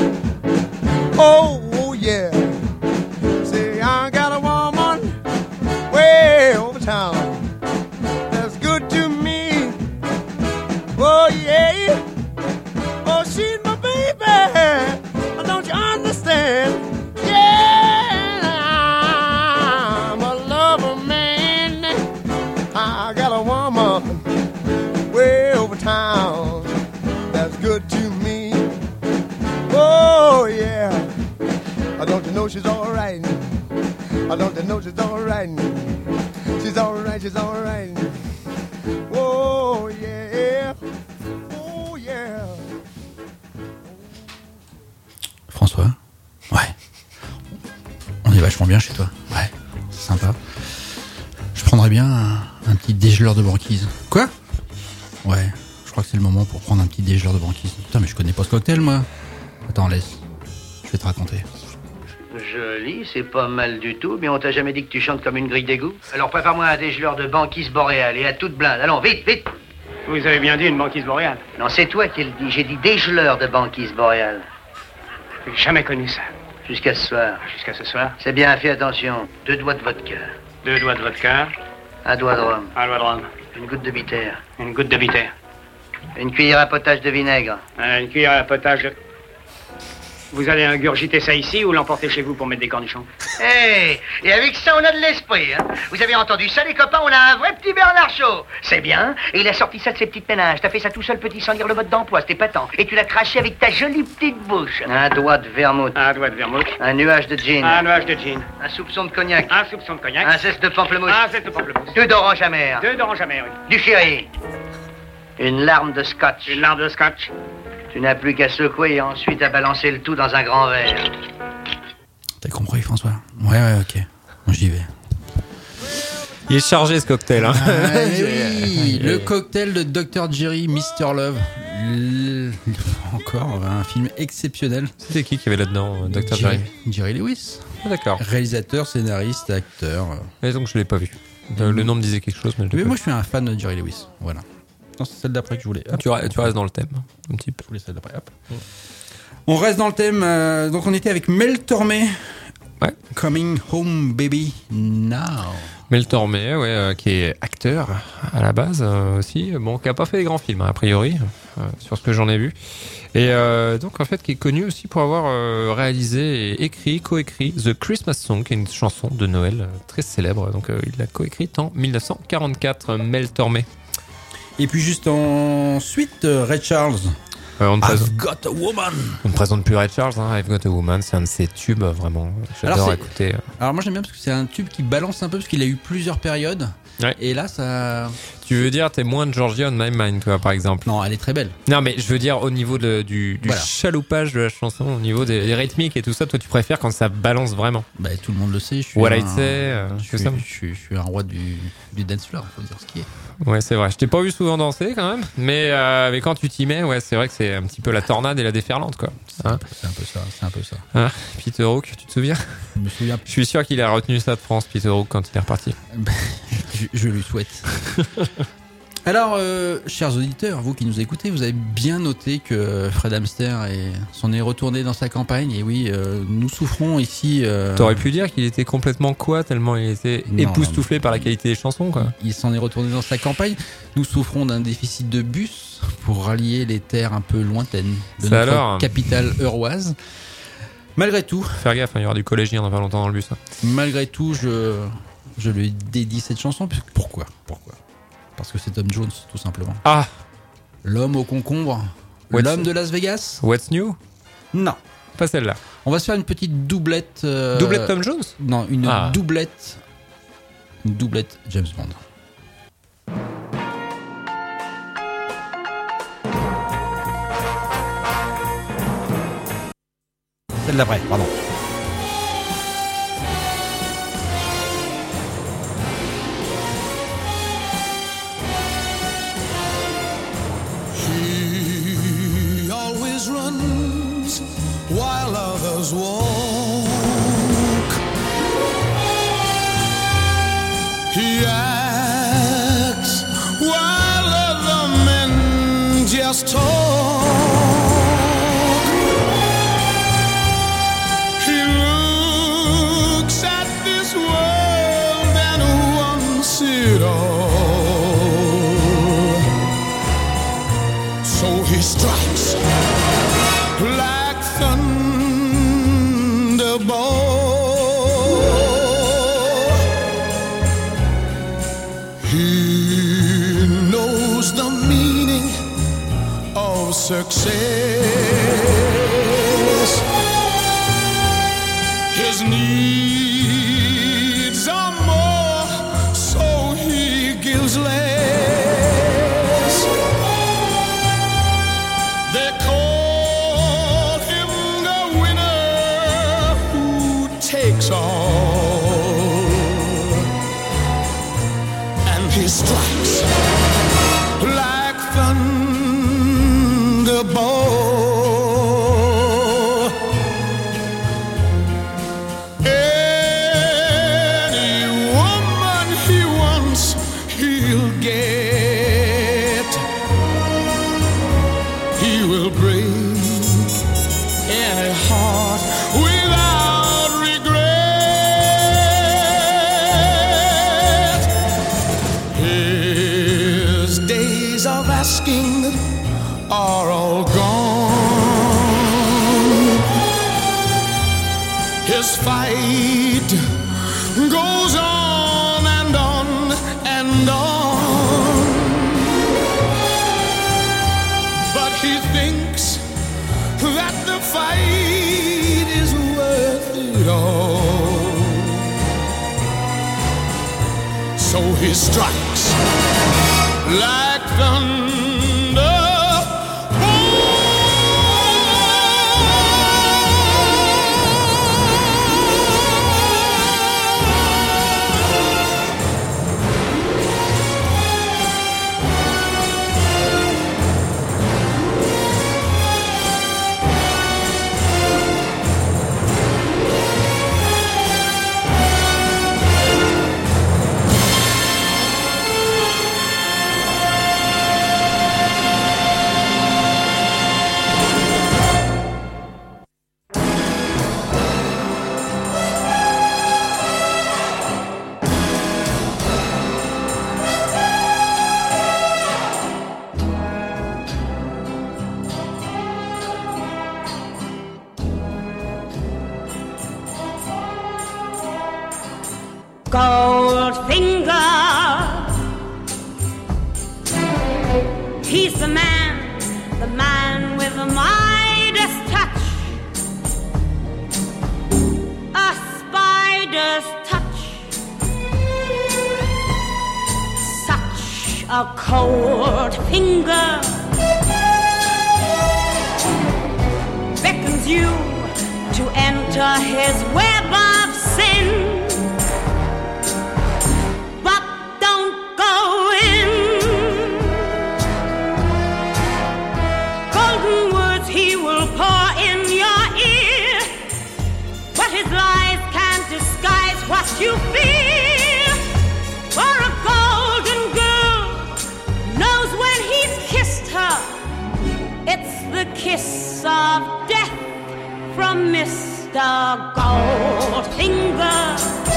Oh yeah, say I got a woman way over town that's good to me. Oh yeah, oh she's my baby, don't you understand? Yeah, I'm a lover man. I got a woman way over town that's good to me. Oh yeah, don't you know she's alright? Don't you know she's alright? She's alright, she's alright. Oh yeah, oh yeah. François? Ouais. On est vachement bien chez toi. Ouais, c'est sympa. Je prendrais bien un petit dégeleur de banquise. Quoi? Ouais, je crois que c'est le moment pour prendre un petit dégeleur de banquise. Putain, mais je connais pas ce cocktail, moi. Attends, laisse. Je vais te raconter. Joli, c'est pas mal du tout, mais on t'a jamais dit que tu chantes comme une grille d'égout. Alors prépare-moi un dégeleur de banquise boréale et à toute blinde. Allons, vite, vite. Vous avez bien dit une banquise boréale. Non, c'est toi qui le dis. J'ai dit dégeleur de banquise boréale. J'ai jamais connu ça. Jusqu'à ce soir. Jusqu'à ce soir. C'est bien, fais attention. 2 doigts de vodka. 2 doigts de vodka. 1 doigt de rhum. 1 doigt de rhum. Une goutte de bitter. Une goutte de bitter. Une cuillère à potage de vinaigre. Une cuillère à potage de... Vous allez ingurgiter ça ici ou l'emporter chez vous pour mettre des cornichons? Hé, et avec ça, on a de l'esprit, hein. Vous avez entendu ça, les copains? On a un vrai petit Bernard Shaw. C'est bien. Et il a sorti ça de ses petites ménages. T'as fait ça tout seul, petit, sans lire le mode d'emploi. C'était épatant. Et tu l'as craché avec ta jolie petite bouche. 1 doigt de vermouth. 1 doigt de vermouth. Un nuage de gin. 1 nuage de gin. Un soupçon de cognac. 1 soupçon de cognac. Un zeste de pamplemousse. 1 zeste de pamplemousse. 2 d'orange amère. 2 d'orange amère, oui. Du sherry. Une larme de scotch. Une larme de scotch. Tu n'as plus qu'à secouer et ensuite à balancer le tout dans un grand verre. T'as compris, François? Ouais, ok. Moi, j'y vais. Il est chargé, ce cocktail. Hein. Oui, le cocktail de Dr. Jerry, Mr. Love. Encore un film exceptionnel. C'était qui avait là-dedans, Dr. Jerry? Jerry Lewis. Ah, d'accord. Réalisateur, scénariste, acteur. Et donc, je l'ai pas vu. Le nom me disait quelque chose, mais je l'ai pas moi, vu. je suis un fan de Jerry Lewis. Voilà. Non, c'est celle d'après que je voulais. Tu restes dans le thème, un petit peu. Je voulais celle d'après. Hop. On reste dans le thème. Donc, on était avec Mel Tormé. Ouais. Coming Home Baby Now. Mel Tormé, ouais, qui est acteur à la base aussi. Bon, qui a pas fait des grands films, hein, a priori, sur ce que j'en ai vu. Et donc, en fait, qui est connu aussi pour avoir réalisé et écrit, coécrit The Christmas Song, qui est une chanson de Noël très célèbre. Donc, il l'a coécrite en 1944, Mel Tormé. Et puis juste ensuite, Ray Charles. I've Got a Woman. On ne présente plus Ray Charles, hein. I've Got a Woman, c'est un de ses tubes, vraiment. J'adore écouter. Alors moi j'aime bien parce que c'est un tube qui balance un peu, parce qu'il a eu plusieurs périodes. Ouais. Et là ça... Tu veux dire, t'es moins de Georgia on My Mind, toi, par exemple? Non, elle est très belle. Non, mais je veux dire, au niveau du voilà. chaloupage de la chanson, au niveau des rythmiques et tout ça, toi, tu préfères quand ça balance vraiment? Bah, tout le monde le sait. Je suis What I Say, je suis un roi du dance floor, faut dire ce qui est. Ouais, c'est vrai. Je t'ai pas vu souvent danser, quand même. Mais quand tu t'y mets, ouais, c'est vrai que c'est un petit peu la tornade et la déferlante, quoi. Hein, c'est un peu ça. Hein, Peter Hook, tu te souviens? Je me souviens. Je suis sûr qu'il a retenu ça de France, Peter Hook, quand il est reparti. je lui souhaite. Alors, chers auditeurs, vous qui nous écoutez, vous avez bien noté que Fred Hamster s'en est retourné dans sa campagne. Et oui, nous souffrons ici... T'aurais pu dire qu'il était complètement quoi, tellement il était époustouflé par la qualité des chansons, quoi. Il s'en est retourné dans sa campagne. Nous souffrons d'un déficit de bus pour rallier les terres un peu lointaines de notre capitale euroise. Malgré tout... Faire gaffe, il y aura du collégien dans pas longtemps dans le bus. Hein. Malgré tout, je lui dédie cette chanson. Pourquoi ? Parce que c'est Tom Jones, tout simplement. Ah, l'homme au concombre. L'homme de Las Vegas. What's New ? Non. Pas celle-là. On va se faire une petite doublette. Doublette Tom Jones ? Non, une doublette. Une doublette James Bond. Celle d'après, pardon. While others walk, he acts while other men just talk. He looks at this world and wants it all, so he strikes like thunderbolt. He knows the meaning of success. His needs are more, so he gives less. They call him the winner who takes all, and he strikes like thunderbolt. Any woman he wants, he'll get. He will break any heart without regret. His days of asking are all gone. His fight goes on and on and on, but he thinks that the fight is worth it all, so he strikes like thunder. Goldfinger, he's the man with the Midas touch, a spider's touch, such a cold finger beckons you to enter his web of sin. You feel for a golden girl, kiss of death from Mr. Goldfinger.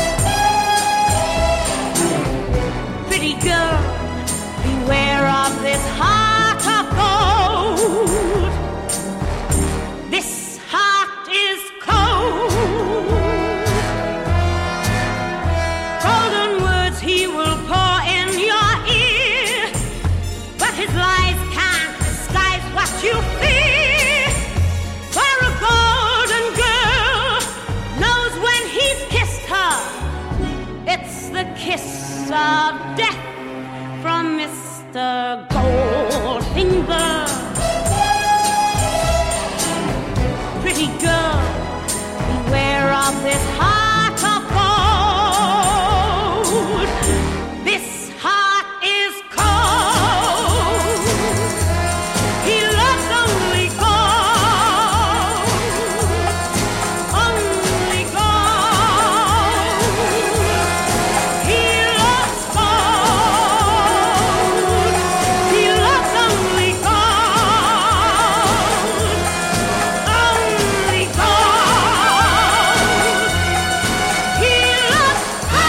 Pretty girl, beware of this heart of gold. This heart is cold. Golden words he will pour in your ear, but his lies can't disguise what you fear. For a golden girl knows when he's kissed her, it's the kiss of death from Mr. Goldfinger. Pretty girl, beware of this heart of gold. This heart is cold. He loves only gold. Only gold. He loves gold. He loves only gold. Only gold. He loves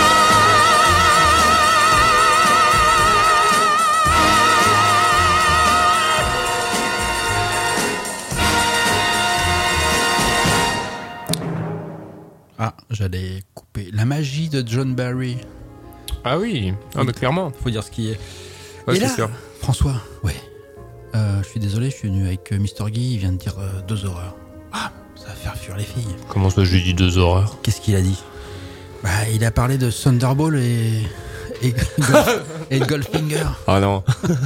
Ah, j'allais couper. La magie de John Barry. Ah oui, mais clairement. Faut dire ce qui est. Ouais, Et c'est là, sûr. François, ouais. Je suis désolé, je suis venu avec Mr. Guy, il vient de dire 2 horreurs. Ah, ça va faire fuir les filles. Comment ça, j'ai dit 2 horreurs? Qu'est-ce qu'il a dit? Bah, il a parlé de Thunderball et de Goldfinger. Ah non.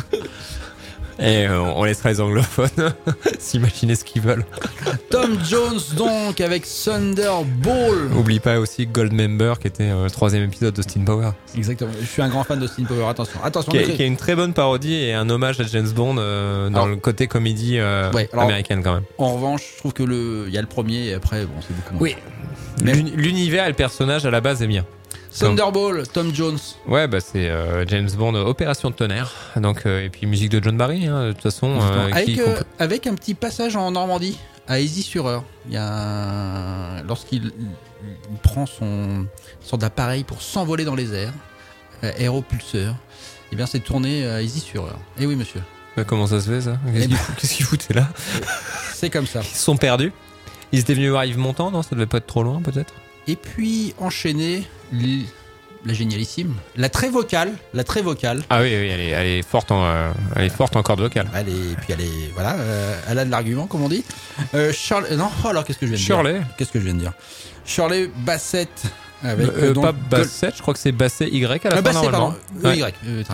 Et on laissera les anglophones s'imaginer ce qu'ils veulent. Tom Jones donc avec Thunderball. Oublie pas aussi Goldmember qui était le 3e épisode d'Austin Powers. Exactement, je suis un grand fan d'Austin Powers, attention. Qui est une très bonne parodie et un hommage à James Bond dans le côté comédie américaine quand même. En revanche, je trouve que il y a le premier et après, bon, c'est beaucoup moins. Oui, l'univers et le personnage à la base est bien. Thunderball, Tom Jones. Ouais, bah c'est James Bond, Opération Tonnerre. Donc, et puis musique de John Barry, de toute façon. Avec un petit passage en Normandie, à Aisy-sur-Eure. Il y a lorsqu'il prend son sorte d'appareil pour s'envoler dans les airs, aéropulseur, et bien c'est tourné à Aisy-sur-Eure. Eh oui, monsieur. Bah, comment ça se fait ça? Qu'est-ce qu'ils foutaient là? C'est comme ça. Ils se sont perdus. Ils étaient venus voir Yves Montand, non? Ça devait pas être trop loin, peut-être. Et puis enchaîner la génialissime, la très vocale. Ah oui, elle est forte en corde vocale. Elle a de l'argument, comme on dit. Alors qu'est-ce que je viens de dire? Shirley Bassett avec pas Bassett, je crois que c'est Basset Y à la fin. Bassett, normalement. Y.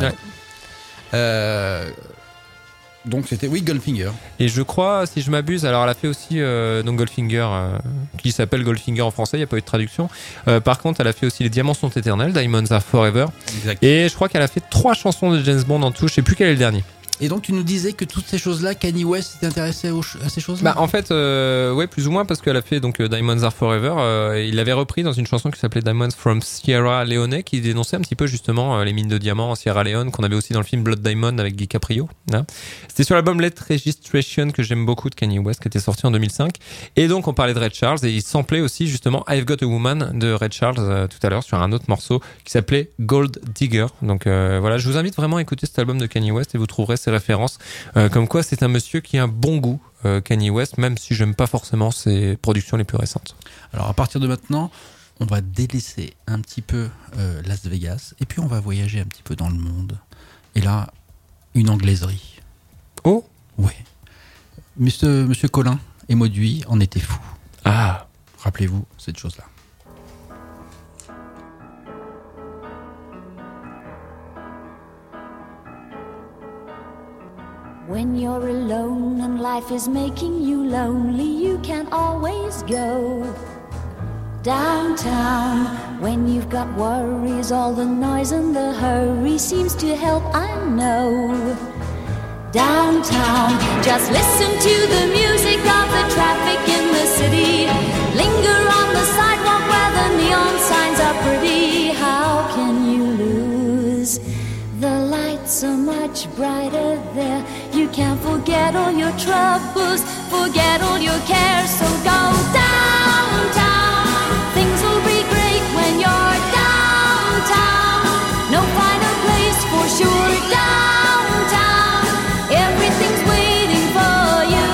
Donc c'était Goldfinger. Et je crois, si je m'abuse, alors elle a fait aussi donc Goldfinger, qui s'appelle Goldfinger en français, il n'y a pas eu de traduction. Par contre, elle a fait aussi Les Diamants sont éternels, Diamonds are forever. Exact. Et je crois qu'elle a fait 3 chansons de James Bond en tout, je sais plus quel est le dernier. Et donc tu nous disais que toutes ces choses-là, Kanye West s'était intéressé à ces choses-là. Bah en fait, ouais, plus ou moins, parce qu'elle a fait donc Diamonds Are Forever. Il l'avait repris dans une chanson qui s'appelait Diamonds from Sierra Leone, qui dénonçait un petit peu justement les mines de diamants en Sierra Leone, qu'on avait aussi dans le film Blood Diamond avec Guy Caprio. Hein. C'était sur l'album Let Registration que j'aime beaucoup de Kanye West, qui était sorti en 2005. Et donc on parlait de Ray Charles et il samplait aussi justement I've Got a Woman de Ray Charles tout à l'heure sur un autre morceau qui s'appelait Gold Digger. Donc voilà, je vous invite vraiment à écouter cet album de Kanye West et vous trouverez ses références. Comme quoi c'est un monsieur qui a un bon goût, Kanye West, même si j'aime pas forcément ses productions les plus récentes. Alors à partir de maintenant, on va délaisser un petit peu Las Vegas et puis on va voyager un petit peu dans le monde. Et là, une anglaiserie. Oh ouais. Monsieur Colin et Mauduit en étaient fous. Ah, rappelez-vous cette chose-là. When you're alone and life is making you lonely, you can always go downtown. When you've got worries, all the noise and the hurry seems to help, I know. Downtown, just listen to the music of the traffic in the city. Linger on the sidewalk where the neon signs are pretty. How can you lose? The lights are much brighter there. You can't forget all your troubles, for forget all your cares. So go downtown. Things will be great when you're downtown. No finer place for sure. Downtown, everything's waiting for you.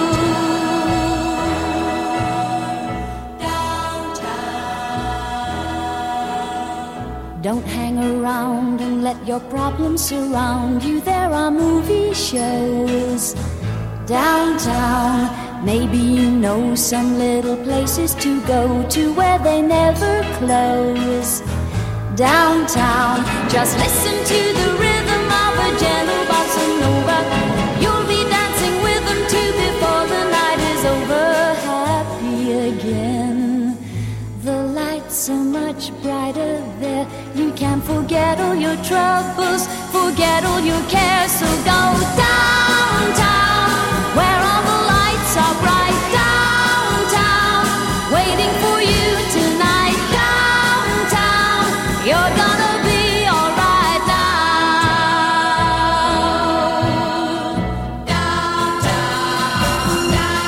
Downtown. Don't hang around and let your problems surround you. There are movie shows downtown. Maybe you know some little places to go to where they never close. Downtown, just listen to the rhythm of a gentle bossa nova. You'll be dancing with them too before the night is over. Happy again. The lights are much brighter there. You can forget all your troubles, forget all your cares. So go downtown, where all the lights are bright. Downtown, waiting for you tonight. Downtown, you're gonna be alright now. Downtown,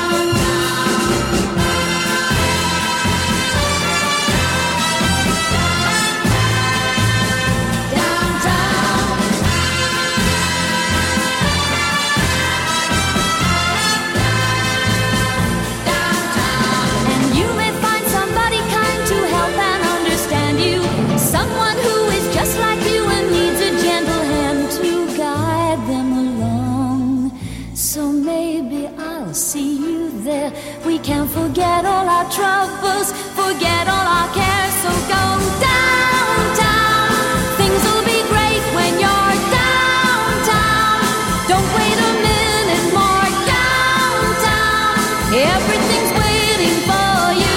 and you may find somebody kind to help and understand you. Someone who is just like you and needs a gentle hand to guide them along. So maybe I'll see you there. We can forget all our troubles, forget all our cares. So go downtown. Things will be great when you're downtown. Don't wait a minute more. Downtown, everything's waiting for you.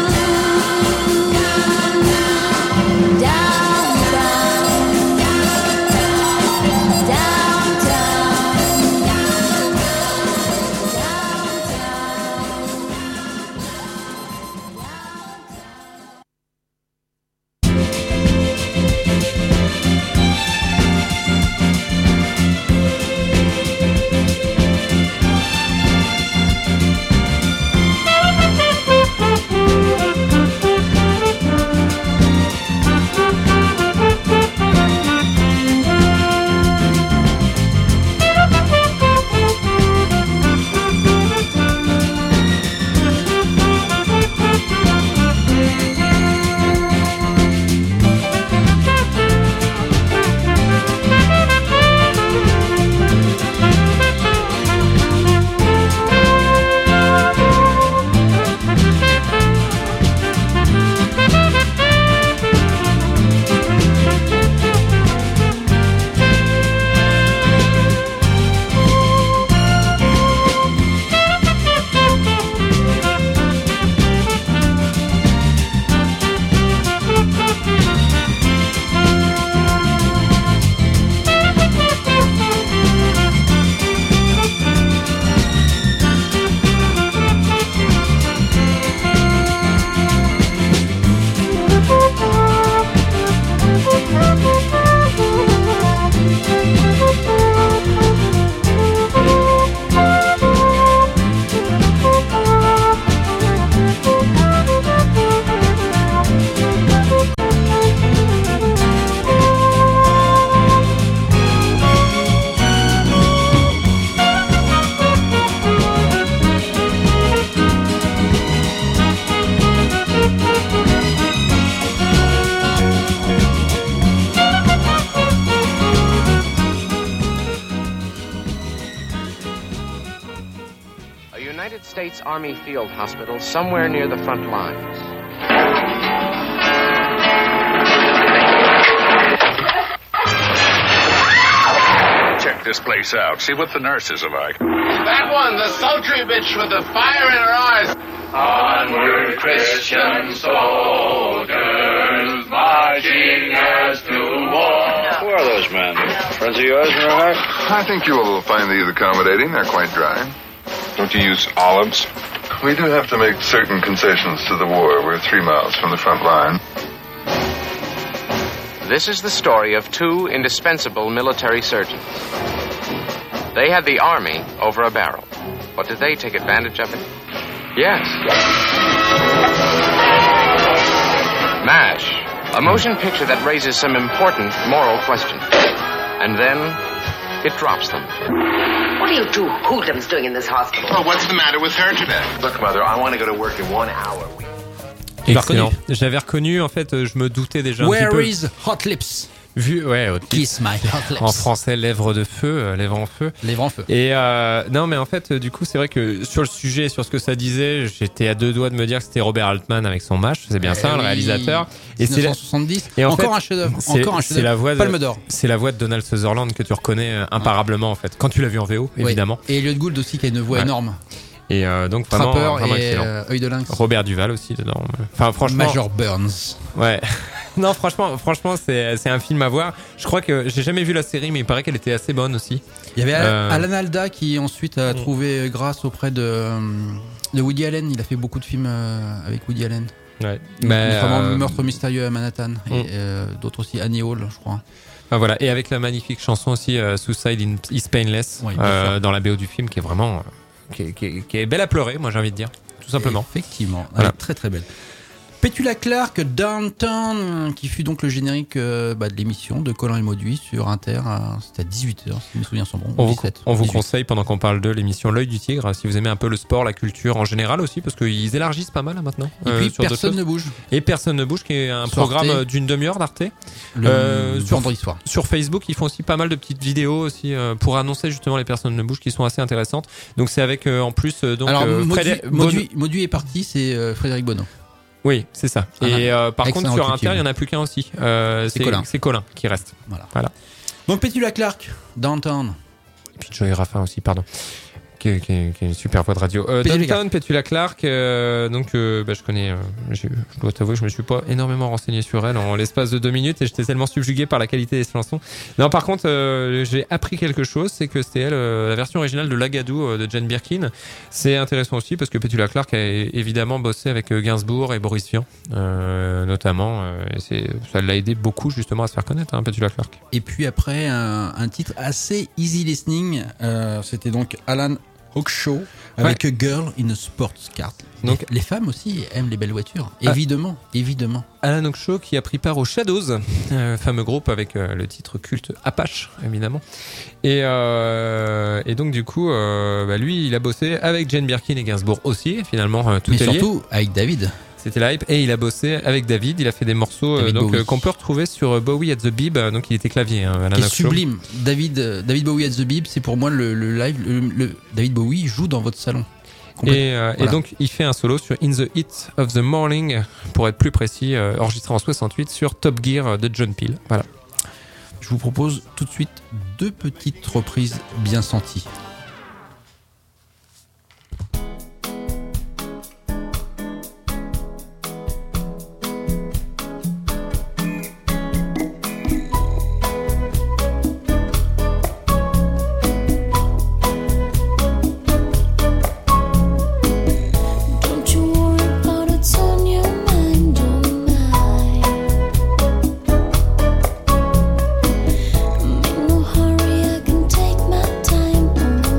United States Army Field Hospital somewhere near the front lines. Check this place out. See what the nurses are like. That one, the sultry bitch with the fire in her eyes. Onward, Christian soldiers, marching as to war. Who are those men? Friends of yours, Murdoch? I think you will find these accommodating. They're quite dry. Don't you use olives? We do have to make certain concessions to the war. We're 3 miles from the front line. This is the story of two indispensable military surgeons. They had the Army over a barrel. But did they take advantage of it? Yes. MASH, a motion picture that raises some important moral questions. And then it drops them. What are you two hoodlums doing in this hospital? Well, what's the matter with her today? Look, Mother, I want to go to work in 1 hour. Excellent. J'avais reconnu, en fait, je me doutais déjà un petit peu. Where is Hot Lips? Vu, ouais, Kiss my hot lips. En français, lèvres de feu, lèvres en feu. Lèvres en feu. Et non, mais en fait, du coup, c'est vrai que sur le sujet, sur ce que ça disait, j'étais à deux doigts de me dire que c'était Robert Altman avec son MASH, c'est bien ça, le réalisateur. Et 1970. Et en encore fait, un chef-d'œuvre. Encore un chef-d'œuvre. La voix Palme d'or. C'est la voix de Donald Sutherland que tu reconnais imparablement en fait. Quand tu l'as vu en VO, évidemment. Et Elliot Gould aussi qui a une voix énorme. Et donc vraiment, Trapper et excellent. Œil de Lynx. Robert Duval aussi dedans. Enfin franchement. Major Burns. Ouais. Non, franchement, c'est un film à voir. Je crois que j'ai jamais vu la série, mais il paraît qu'elle était assez bonne aussi. Il y avait Alan Alda qui ensuite a trouvé grâce auprès de Woody Allen. Il a fait beaucoup de films avec Woody Allen. Ouais. Notamment Meurtre mystérieux à Manhattan et d'autres aussi, Annie Hall, je crois. Ah, voilà. Et avec la magnifique chanson aussi Suicide is Painless dans la BO du film, qui est vraiment qui est belle à pleurer, moi j'ai envie de dire, tout simplement. Effectivement, voilà. Elle est très très belle. Petula Clark, Downtown, qui fut donc le générique de l'émission de Colin et Mauduit sur Inter, c'était à 18h, si mes souvenirs sont bons. On vous conseille, pendant qu'on parle de l'émission L'œil du tigre, si vous aimez un peu le sport, la culture en général aussi, parce qu'ils élargissent pas mal maintenant. Et puis Personne ne bouge. Et Personne ne bouge, qui est un programme d'une demi-heure d'Arte. Vendredi soir. Sur Facebook, ils font aussi pas mal de petites vidéos aussi pour annoncer justement les Personnes ne bougent, qui sont assez intéressantes. Donc c'est avec en plus donc alors Mauduit est parti, c'est Frédéric Bonneau. Oui, c'est ça. Et par contre, sur Inter, il n'y en a plus qu'un aussi. C'est Colin qui reste. Voilà. Donc, Petula Clark, Downtown. Et puis Joey Raffin aussi, pardon. Qui est une super voix de radio. Downtown, Petula Clark, je connais, je dois t'avouer, je me suis pas énormément renseigné sur elle en l'espace de 2 minutes et j'étais tellement subjugué par la qualité des chansons. Non, par contre, j'ai appris quelque chose, c'est que c'était elle, la version originale de Lagadou de Jane Birkin. C'est intéressant aussi parce que Petula Clark a évidemment bossé avec Gainsbourg et Boris Vian, notamment. Et ça l'a aidé beaucoup justement à se faire connaître, Petula Clark. Et puis après, un titre assez easy listening, c'était donc Alan Hawkshaw avec A Girl in a Sports Car. Donc les femmes aussi aiment les belles voitures, évidemment. Alan Hawkshaw qui a pris part aux Shadows, fameux groupe avec le titre culte Apache évidemment. Et donc du coup, lui il a bossé avec Jane Birkin et Gainsbourg aussi. Finalement tout est lié. Mais surtout avec David. C'était l'hype et il a bossé avec David. Il a fait des morceaux qu'on peut retrouver sur Bowie at the Bib. Donc il était clavier. C'est sublime. David Bowie at the Bib, c'est pour moi le live. Le David Bowie joue dans votre salon. Et donc il fait un solo sur In the Heat of the Morning, pour être plus précis, enregistré en 68 sur Top Gear de John Peel. Voilà. Je vous propose tout de suite 2 petites reprises bien senties. Make no hurry, I can take my time.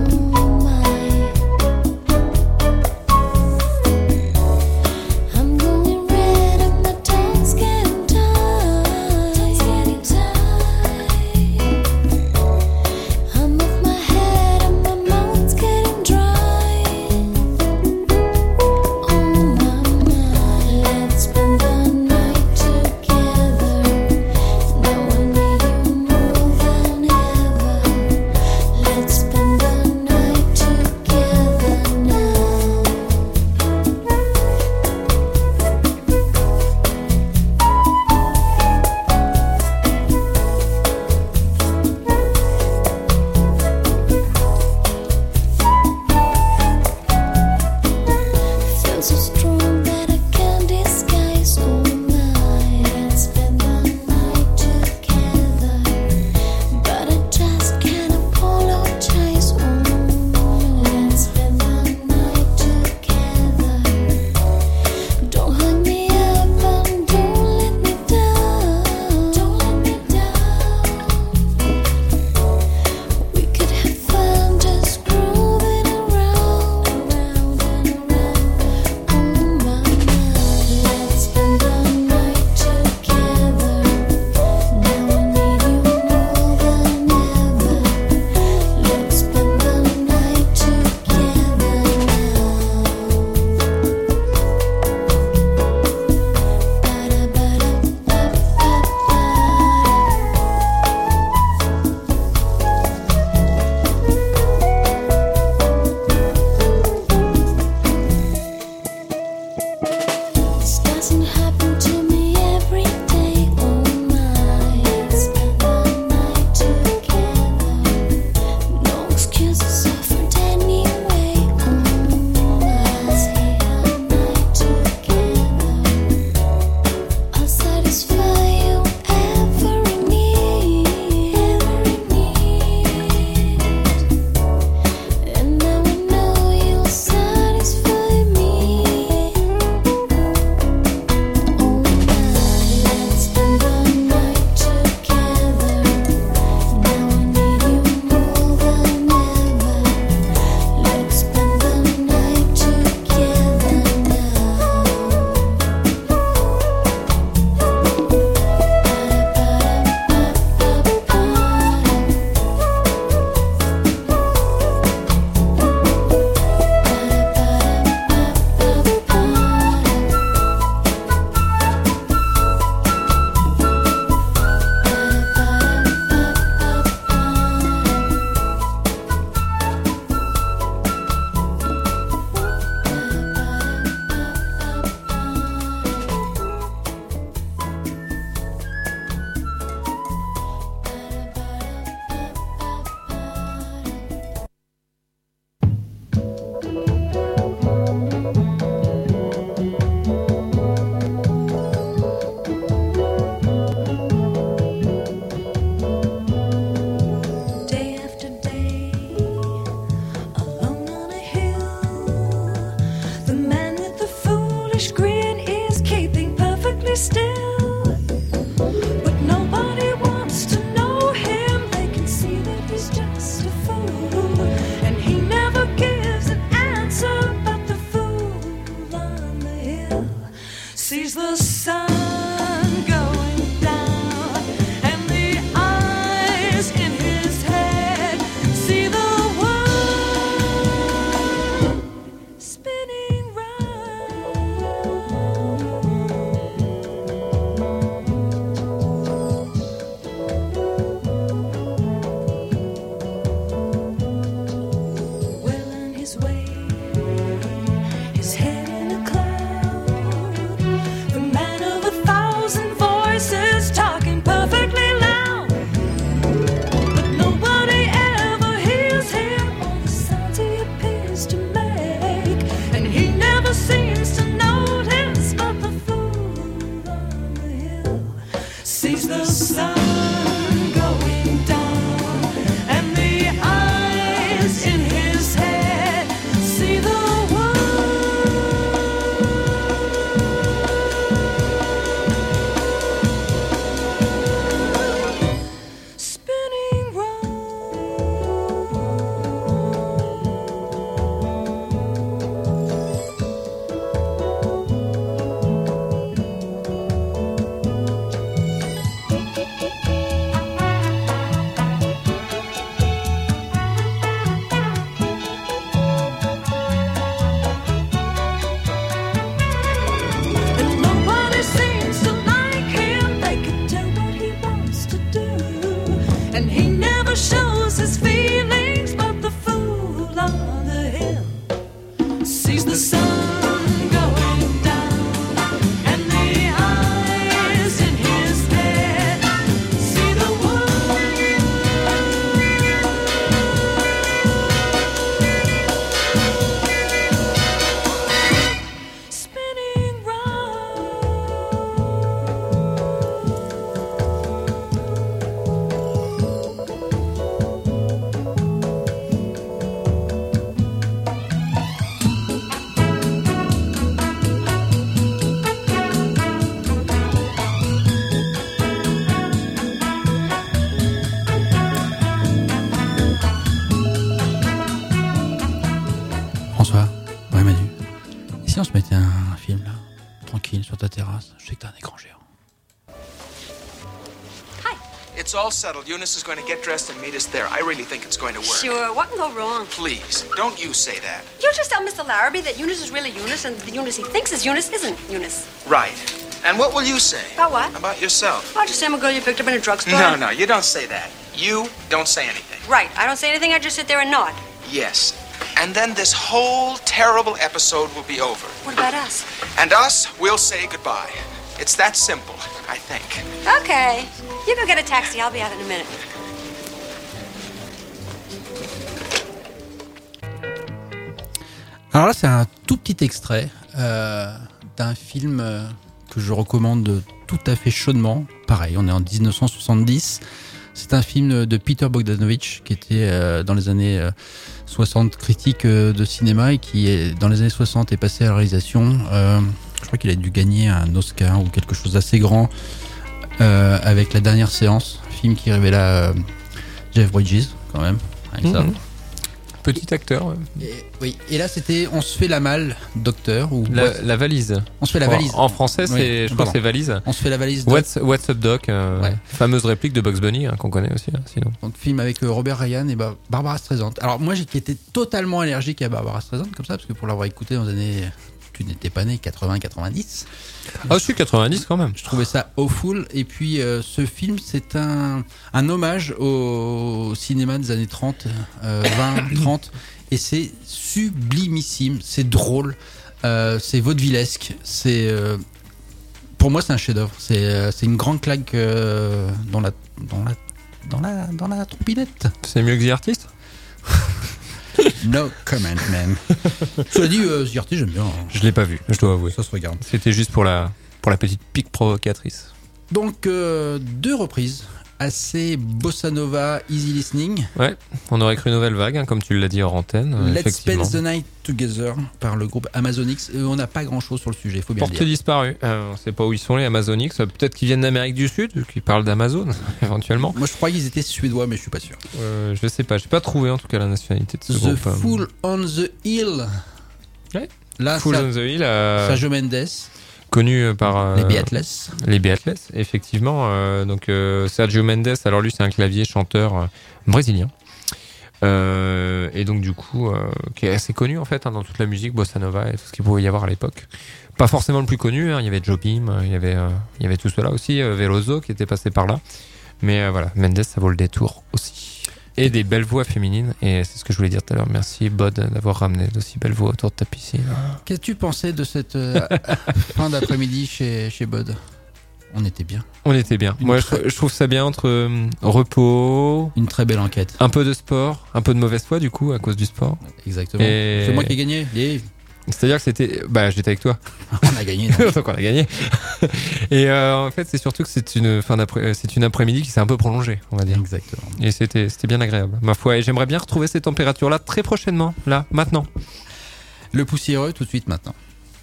sees the sun going down, and the eyes in his head see the shows his feelings, but the fool on the hill sees the sun going down, and the eyes in his head see the spinning François, ouais Manu, et si on se mettait un film là, tranquille sur ta terrasse, je sais que t'as un écran géant. It's all settled. Eunice is going to get dressed and meet us there. I really think it's going to work. Sure, what can go wrong? Please, don't you say that. You just tell Mr. Larrabee that Eunice is really Eunice, and the Eunice he thinks is Eunice isn't Eunice. Right. And what will you say? About what? About yourself. I'll just say I'm a girl you picked up in a drugstore. No, you don't say that. You don't say anything. Right, I don't say anything, I just sit there and nod. Yes. And then this whole terrible episode will be over. What about us? And us, we'll say goodbye. It's that simple, I think. Okay. You go get a taxi, I'll be out in a minute. Alors là, c'est un tout petit extrait d'un film que je recommande tout à fait chaudement. Pareil, on est en 1970. C'est un film de Peter Bogdanovich qui était dans les années 60 critique de cinéma et qui, dans les années 60, est passé à la réalisation. Je crois qu'il a dû gagner un Oscar ou quelque chose d'assez grand avec La Dernière Séance, film qui révéla Jeff Bridges, quand même, avec ça. Petit acteur. Ouais. Oui, et là c'était On se fait la malle, docteur. Ou la valise. On se fait la valise. En français, c'est, je crois que c'est valise. On se fait la valise. What's up, Doc ouais. Fameuse réplique de Bugs Bunny, qu'on connaît aussi, sinon. Donc, film avec Robert Ryan et Barbara Streisand. Alors, moi, j'ai été totalement allergique à Barbara Streisand, comme ça, parce que pour l'avoir écouté dans les années. Tu n'étais pas né, 80-90. Ah, je suis 90 quand même. Je trouvais ça awful. Et puis, ce film, c'est un hommage au cinéma des années 30, 20, 30. Et c'est sublimissime. C'est drôle. C'est vaudevillesque. Pour moi, c'est un chef-d'œuvre. C'est une grande claque dans la trompinette. C'est mieux que The Artist? No comment, man. Cela dit, The Artist, j'aime bien. Je l'ai pas vu, je dois avouer. Ça se regarde. C'était juste pour la petite pique provocatrice. Donc, 2 reprises. Assez bossa nova, easy listening. Ouais, on aurait cru Nouvelle Vague, comme tu l'as dit hors antenne. Let's Spend the Night Together par le groupe Amazonix. On n'a pas grand chose sur le sujet, il faut bien le dire. Porte disparue. On sait pas où ils sont les Amazonix. Peut-être qu'ils viennent d'Amérique du Sud, vu qu'ils parlent d'Amazon, éventuellement. Moi je croyais qu'ils étaient suédois, mais je suis pas sûr. Je sais pas, j'ai pas trouvé en tout cas la nationalité de ce groupe. The Fool on the Hill. Ouais. Là, Fool on the Hill. Sergio Mendes. Connu par les Beatles. Les Beatles, effectivement. Donc Sergio Mendes, alors lui c'est un clavier chanteur brésilien. Et donc du coup, qui est assez connu en fait dans toute la musique bossa nova et tout ce qu'il pouvait y avoir à l'époque. Pas forcément le plus connu, il y avait Jobim, il y avait tout cela aussi, Veloso qui était passé par là. Mais voilà, Mendes ça vaut le détour aussi. Et des belles voix féminines, et c'est ce que je voulais dire tout à l'heure. Merci Bod d'avoir ramené d'aussi belles voix autour de ta piscine. Qu'as-tu pensé de cette fin d'après-midi chez Bod? On était bien. On était bien. Moi, je trouve ça bien entre repos, une très belle enquête, un peu de sport, un peu de mauvaise foi du coup à cause du sport. Exactement. Et... c'est moi qui ai gagné. C'est-à-dire que c'était... Bah, j'étais avec toi. On a gagné. Donc on a gagné. Et en fait, c'est surtout que c'est une après-midi qui s'est un peu prolongée, on va dire. Exactement. Et c'était bien agréable, ma foi. Et j'aimerais bien retrouver ces températures-là très prochainement, là, maintenant. Le poussiéreux, tout de suite, maintenant.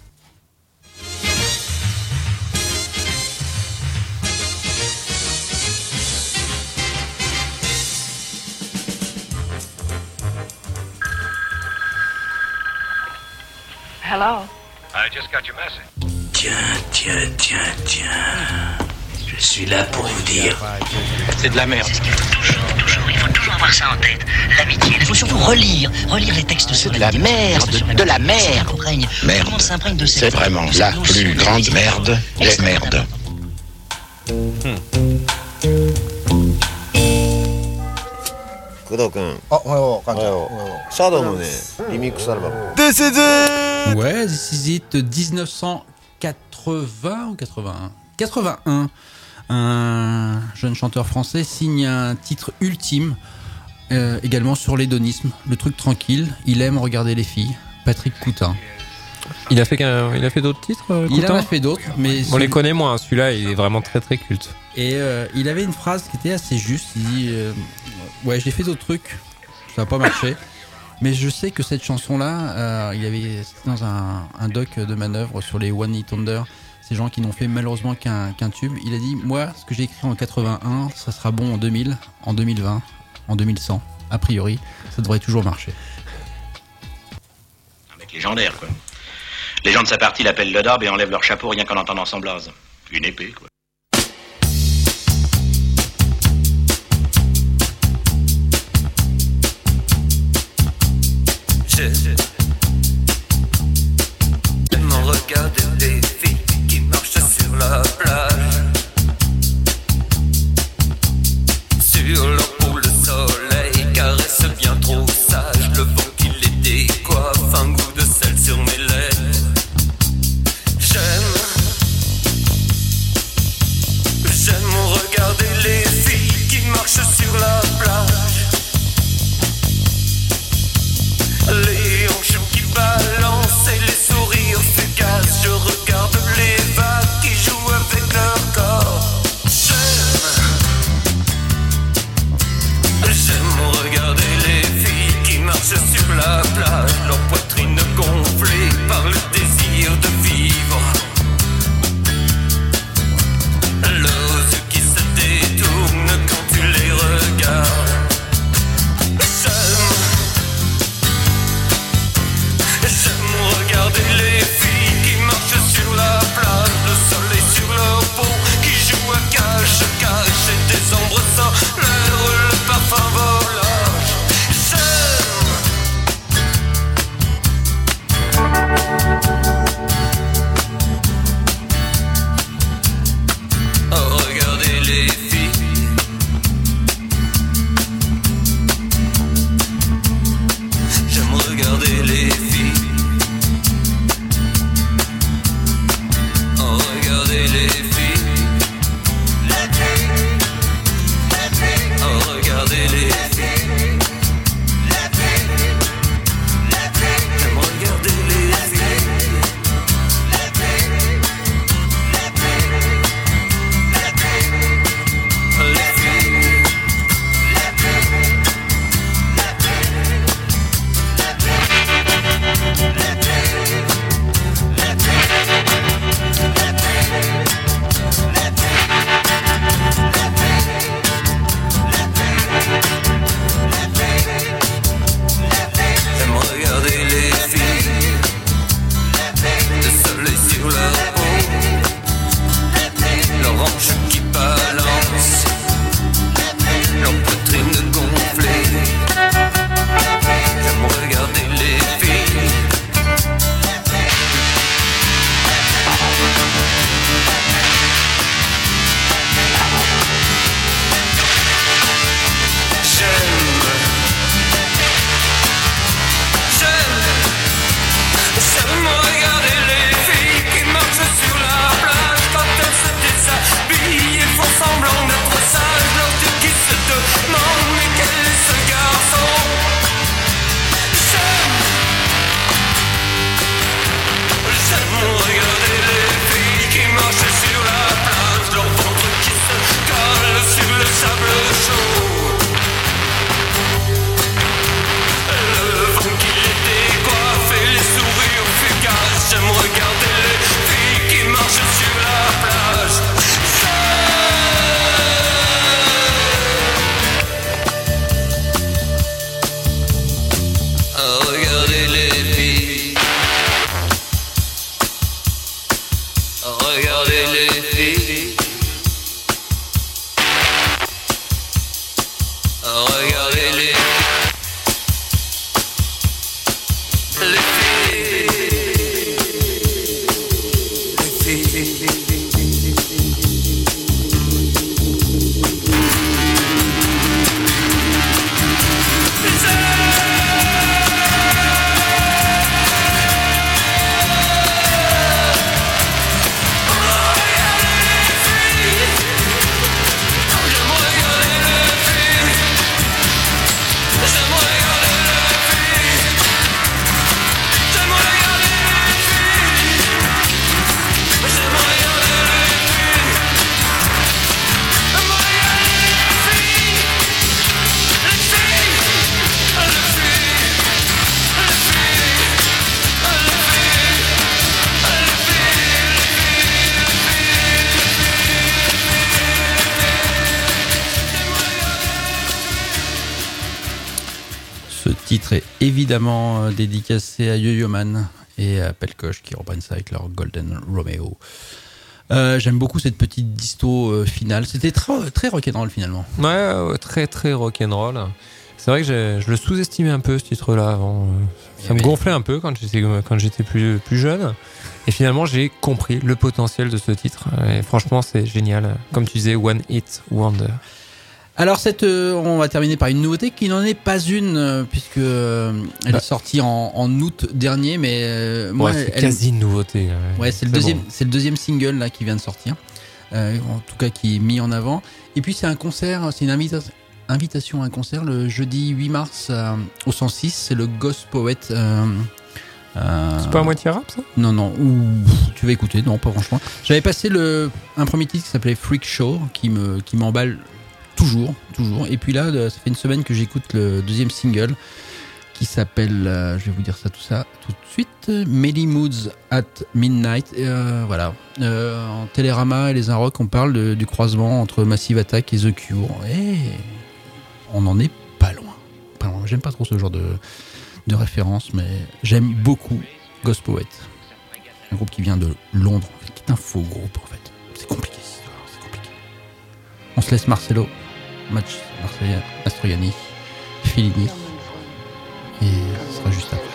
Hello. I just got your message. Tiens. Je suis là pour vous dire. C'est de la merde. Il faut toujours avoir ça en tête. L'amitié. Il faut surtout relire les textes sur l'amitié. De la merde. Merde. Tout le monde s'imprègne de ces. C'est vraiment la plus grande merde des merdes. 工藤君。あ、おはよう、かんちゃん。シャドウのね、リミックスアルバム。 This is it! Ouais, This is it 1980 ou 81 81. Un jeune chanteur français signe un titre ultime, également sur l'hédonisme, le truc tranquille. Il aime regarder les filles. Patrick Coutin. Il a fait d'autres titres, Il en a fait d'autres, mais on les connaît moins. Celui-là, il est vraiment très très culte. Et il avait une phrase qui était assez juste. Il dit ouais, j'ai fait d'autres trucs, ça n'a pas marché, mais je sais que cette chanson-là, c'était dans un doc de manœuvre sur les One Hit Wonder, ces gens qui n'ont fait malheureusement qu'un tube. Il a dit, moi, ce que j'ai écrit en 81, ça sera bon en 2000, en 2020, en 2100. A priori, ça devrait toujours marcher. Un mec légendaire, quoi. Les gens de sa partie l'appellent le Dab et enlèvent leur chapeau rien qu'en entendant son blaze. Une épée, quoi. J'aime regarder des filles qui marchent sur la plage. Sur leur peau le soleil caresse bien trop sage. Le vent qui les décoiffe, un goût de sel sur mes lèvres. J'aime titre est évidemment dédicacé à Yo-Yo Man et à Pelkoche qui reprennent ça avec leur Golden Romeo. J'aime beaucoup cette petite disto finale. C'était très rock'n'roll finalement. Ouais, très très rock'n'roll. C'est vrai que je le sous-estimais un peu ce titre-là avant. Ça me gonflait un peu quand j'étais plus jeune. Et finalement, j'ai compris le potentiel de ce titre. Et franchement, c'est génial. Comme tu disais, One Hit Wonder. Alors on va terminer par une nouveauté qui n'en est pas une puisque elle est sortie en août dernier, mais moi c'est quasi une nouveauté. Ouais, c'est le deuxième single là qui vient de sortir, en tout cas qui est mis en avant. Et puis c'est un concert, c'est une invitation à un concert le jeudi 8 mars au 106. C'est le Ghost Poet. C'est pas à moitié rap ça ? Non. Tu vas écouter, non pas franchement. J'avais passé un premier titre qui s'appelait Freak Show qui m'emballe. Toujours. Et puis là, ça fait une semaine que j'écoute le deuxième single qui s'appelle, je vais vous dire ça tout de suite, Melly Moods at Midnight. Voilà. En Télérama et les Inrocks, on parle du croisement entre Massive Attack et The Cure. Et on n'en est pas loin. J'aime pas trop ce genre de référence, mais j'aime beaucoup Ghost Poet. Un groupe qui vient de Londres, qui est un faux groupe en fait. C'est compliqué cette histoire, c'est compliqué. On se laisse Marcelo. Mastroianni, Fellini, et ce sera juste après.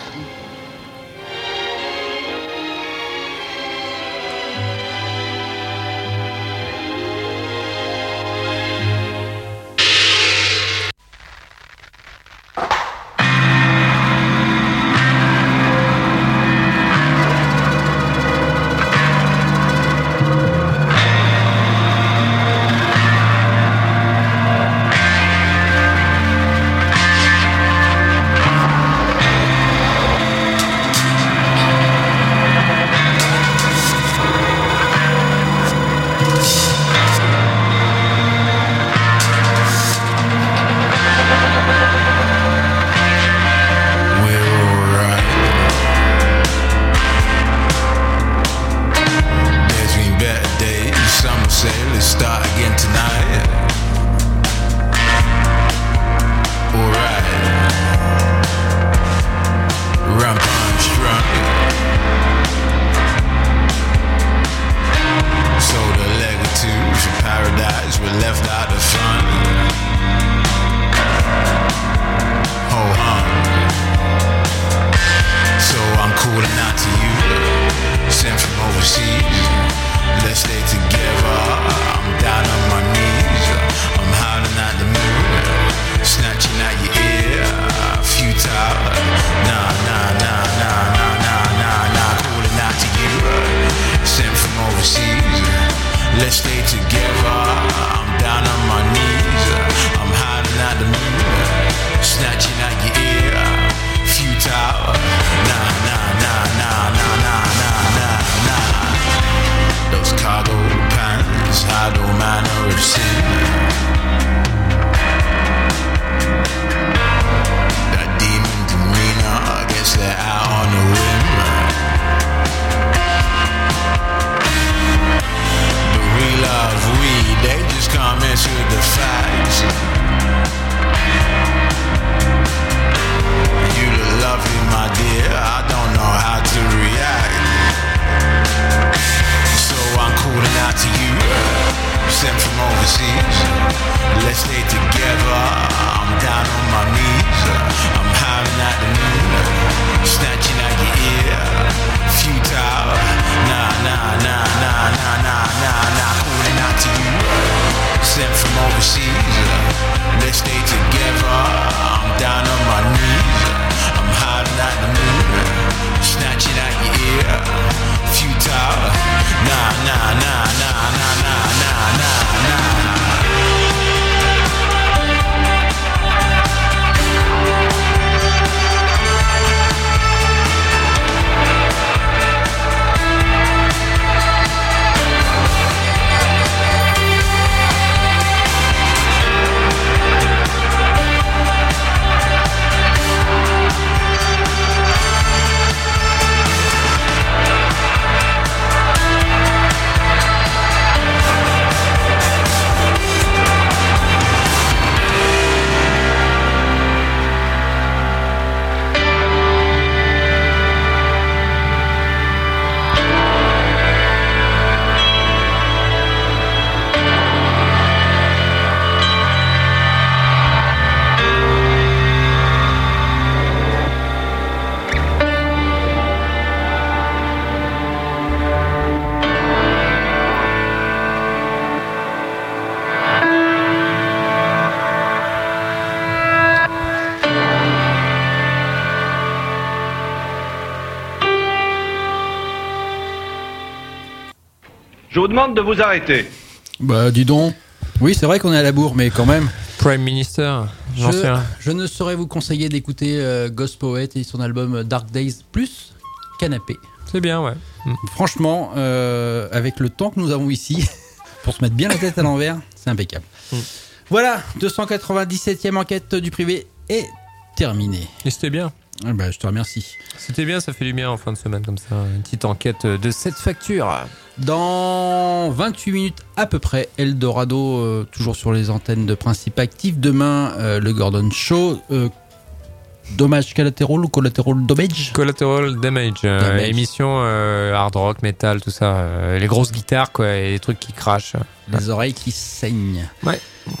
Je vous demande de vous arrêter. Bah, dis donc. Oui, c'est vrai qu'on est à la bourre, mais quand même. Prime Minister, je ne saurais vous conseiller d'écouter Ghost Poet et son album Dark Days plus Canapé. C'est bien, ouais. Franchement, avec le temps que nous avons ici, pour se mettre bien la tête à l'envers, c'est impeccable. Voilà, 297e enquête du privé est terminée. Et c'était bien. Bah, je te remercie. C'était bien, ça fait du bien en fin de semaine comme ça. Une petite enquête de cette facture. Dans 28 minutes à peu près, Eldorado, toujours sur les antennes de Principe Actif. Demain, le Gordon Show. Dommage collatéral ou collateral damage? Collateral damage. Émission hard rock, metal, tout ça. Les grosses guitares, quoi, et les trucs qui crachent. Les oreilles qui saignent. Ouais.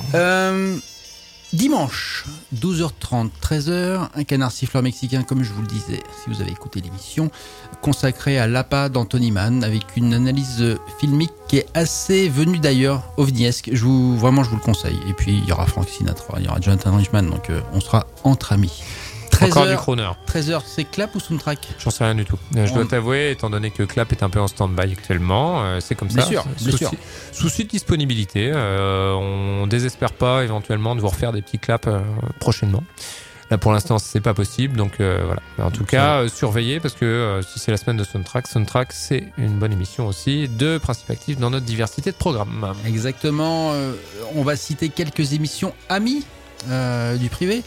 Dimanche, 12h30, 13h, un canard siffleur mexicain, comme je vous le disais, si vous avez écouté l'émission, consacrée à l'APA d'Anthony Mann, avec une analyse filmique qui est assez venue d'ailleurs, ovniesque. Vraiment, je vous le conseille. Et puis, il y aura Frank Sinatra, il y aura Jonathan Richman, donc on sera entre amis. 13h, encore du crooner. 13h, c'est clap ou soundtrack? J'en sais rien du tout. Je dois t'avouer, étant donné que Clap est un peu en stand-by actuellement, c'est comme ça. Bien sûr. Souci de disponibilité. On désespère pas éventuellement de vous refaire des petits claps prochainement. Là pour l'instant c'est pas possible, donc voilà. En tout cas, surveillez parce que si c'est la semaine de Soundtrack c'est une bonne émission aussi de Principe Actif dans notre diversité de programmes. Exactement. On va citer quelques émissions amies du privé.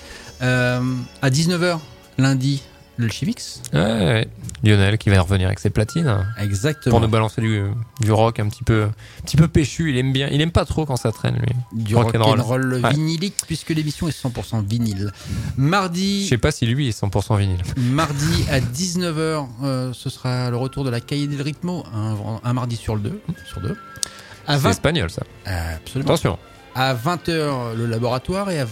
À 19h lundi, le Chimix. Ouais. Lionel qui va revenir avec ses platines. Exactement. Pour nous balancer du rock un petit peu péchu. Il aime bien. Il aime pas trop quand ça traîne, lui. Du rock'n'roll vinylique, puisque l'émission est 100% vinyle. Mardi. Je sais pas si lui est 100% vinyle. Mardi à 19h, ce sera le retour de la Cahier del Ritmo, un mardi sur deux. C'est espagnol, ça. Absolument. Attention. À 20h, le laboratoire, et à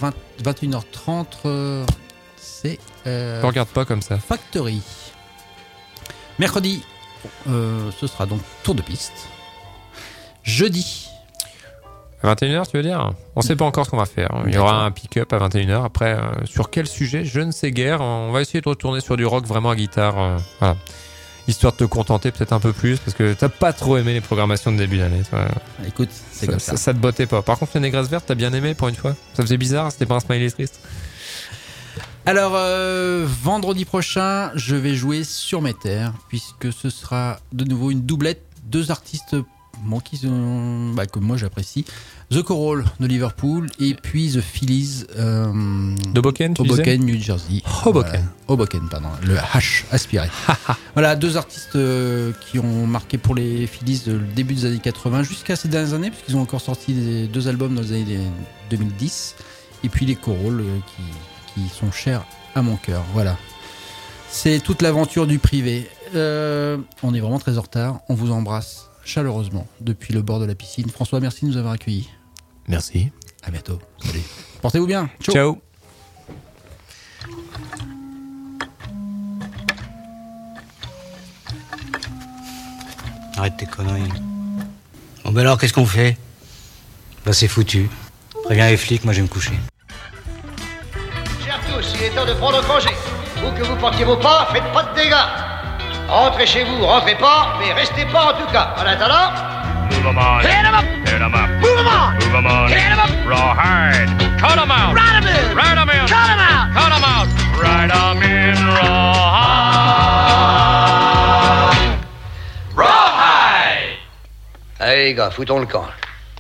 21h30, c'est... Ne regarde pas comme ça. Factory. Mercredi, ce sera donc Tour de piste. Jeudi. À 21h, tu veux dire? On sait pas encore ce qu'on va faire. Il y aura un pick-up à 21h. Après, sur quel sujet? Je ne sais guère. On va essayer de retourner sur du rock vraiment à guitare. Voilà. Histoire de te contenter peut-être un peu plus, parce que t'as pas trop aimé les programmations de début d'année. Écoute, c'est comme ça. Ça te bottait pas. Par contre, les négresses vertes, t'as bien aimé pour une fois. Ça faisait bizarre, c'était pas un smiley triste. Alors, vendredi prochain, je vais jouer sur mes terres, puisque ce sera de nouveau une doublette. Deux artistes que moi j'apprécie. The Coral de Liverpool et puis The Phillies d'Hoboken, New Jersey. Hoboken, pardon. Le H aspiré. Voilà, deux artistes qui ont marqué pour les Phillies le début des années 80 jusqu'à ces dernières années, puisqu'ils ont encore sorti deux albums dans les années 2010. Et puis les Coral qui sont chers à mon cœur. Voilà. C'est toute l'aventure du privé. On est vraiment très en retard. On vous embrasse chaleureusement depuis le bord de la piscine. François, merci de nous avoir accueillis. Merci. À bientôt. Salut. Portez-vous bien. Ciao. Arrête tes conneries. Bon ben alors, qu'est-ce qu'on fait? Bah c'est foutu. Préviens les flics, moi je vais me coucher. Chers tous, il est temps de prendre congé. Où que vous portiez vos pas, faites pas de dégâts. Rentrez chez vous, rentrez pas, mais restez pas en tout cas. En attendant... Move 'em on. Hit 'em up. Hit 'em up. Move 'em on. Move 'em on. Hit 'em up. Rawhide. Cut 'em out. Ride 'em in. Ride 'em in. Cut 'em out. Cut 'em out. Ride 'em in rawhide. Allez les gars, foutons le camp.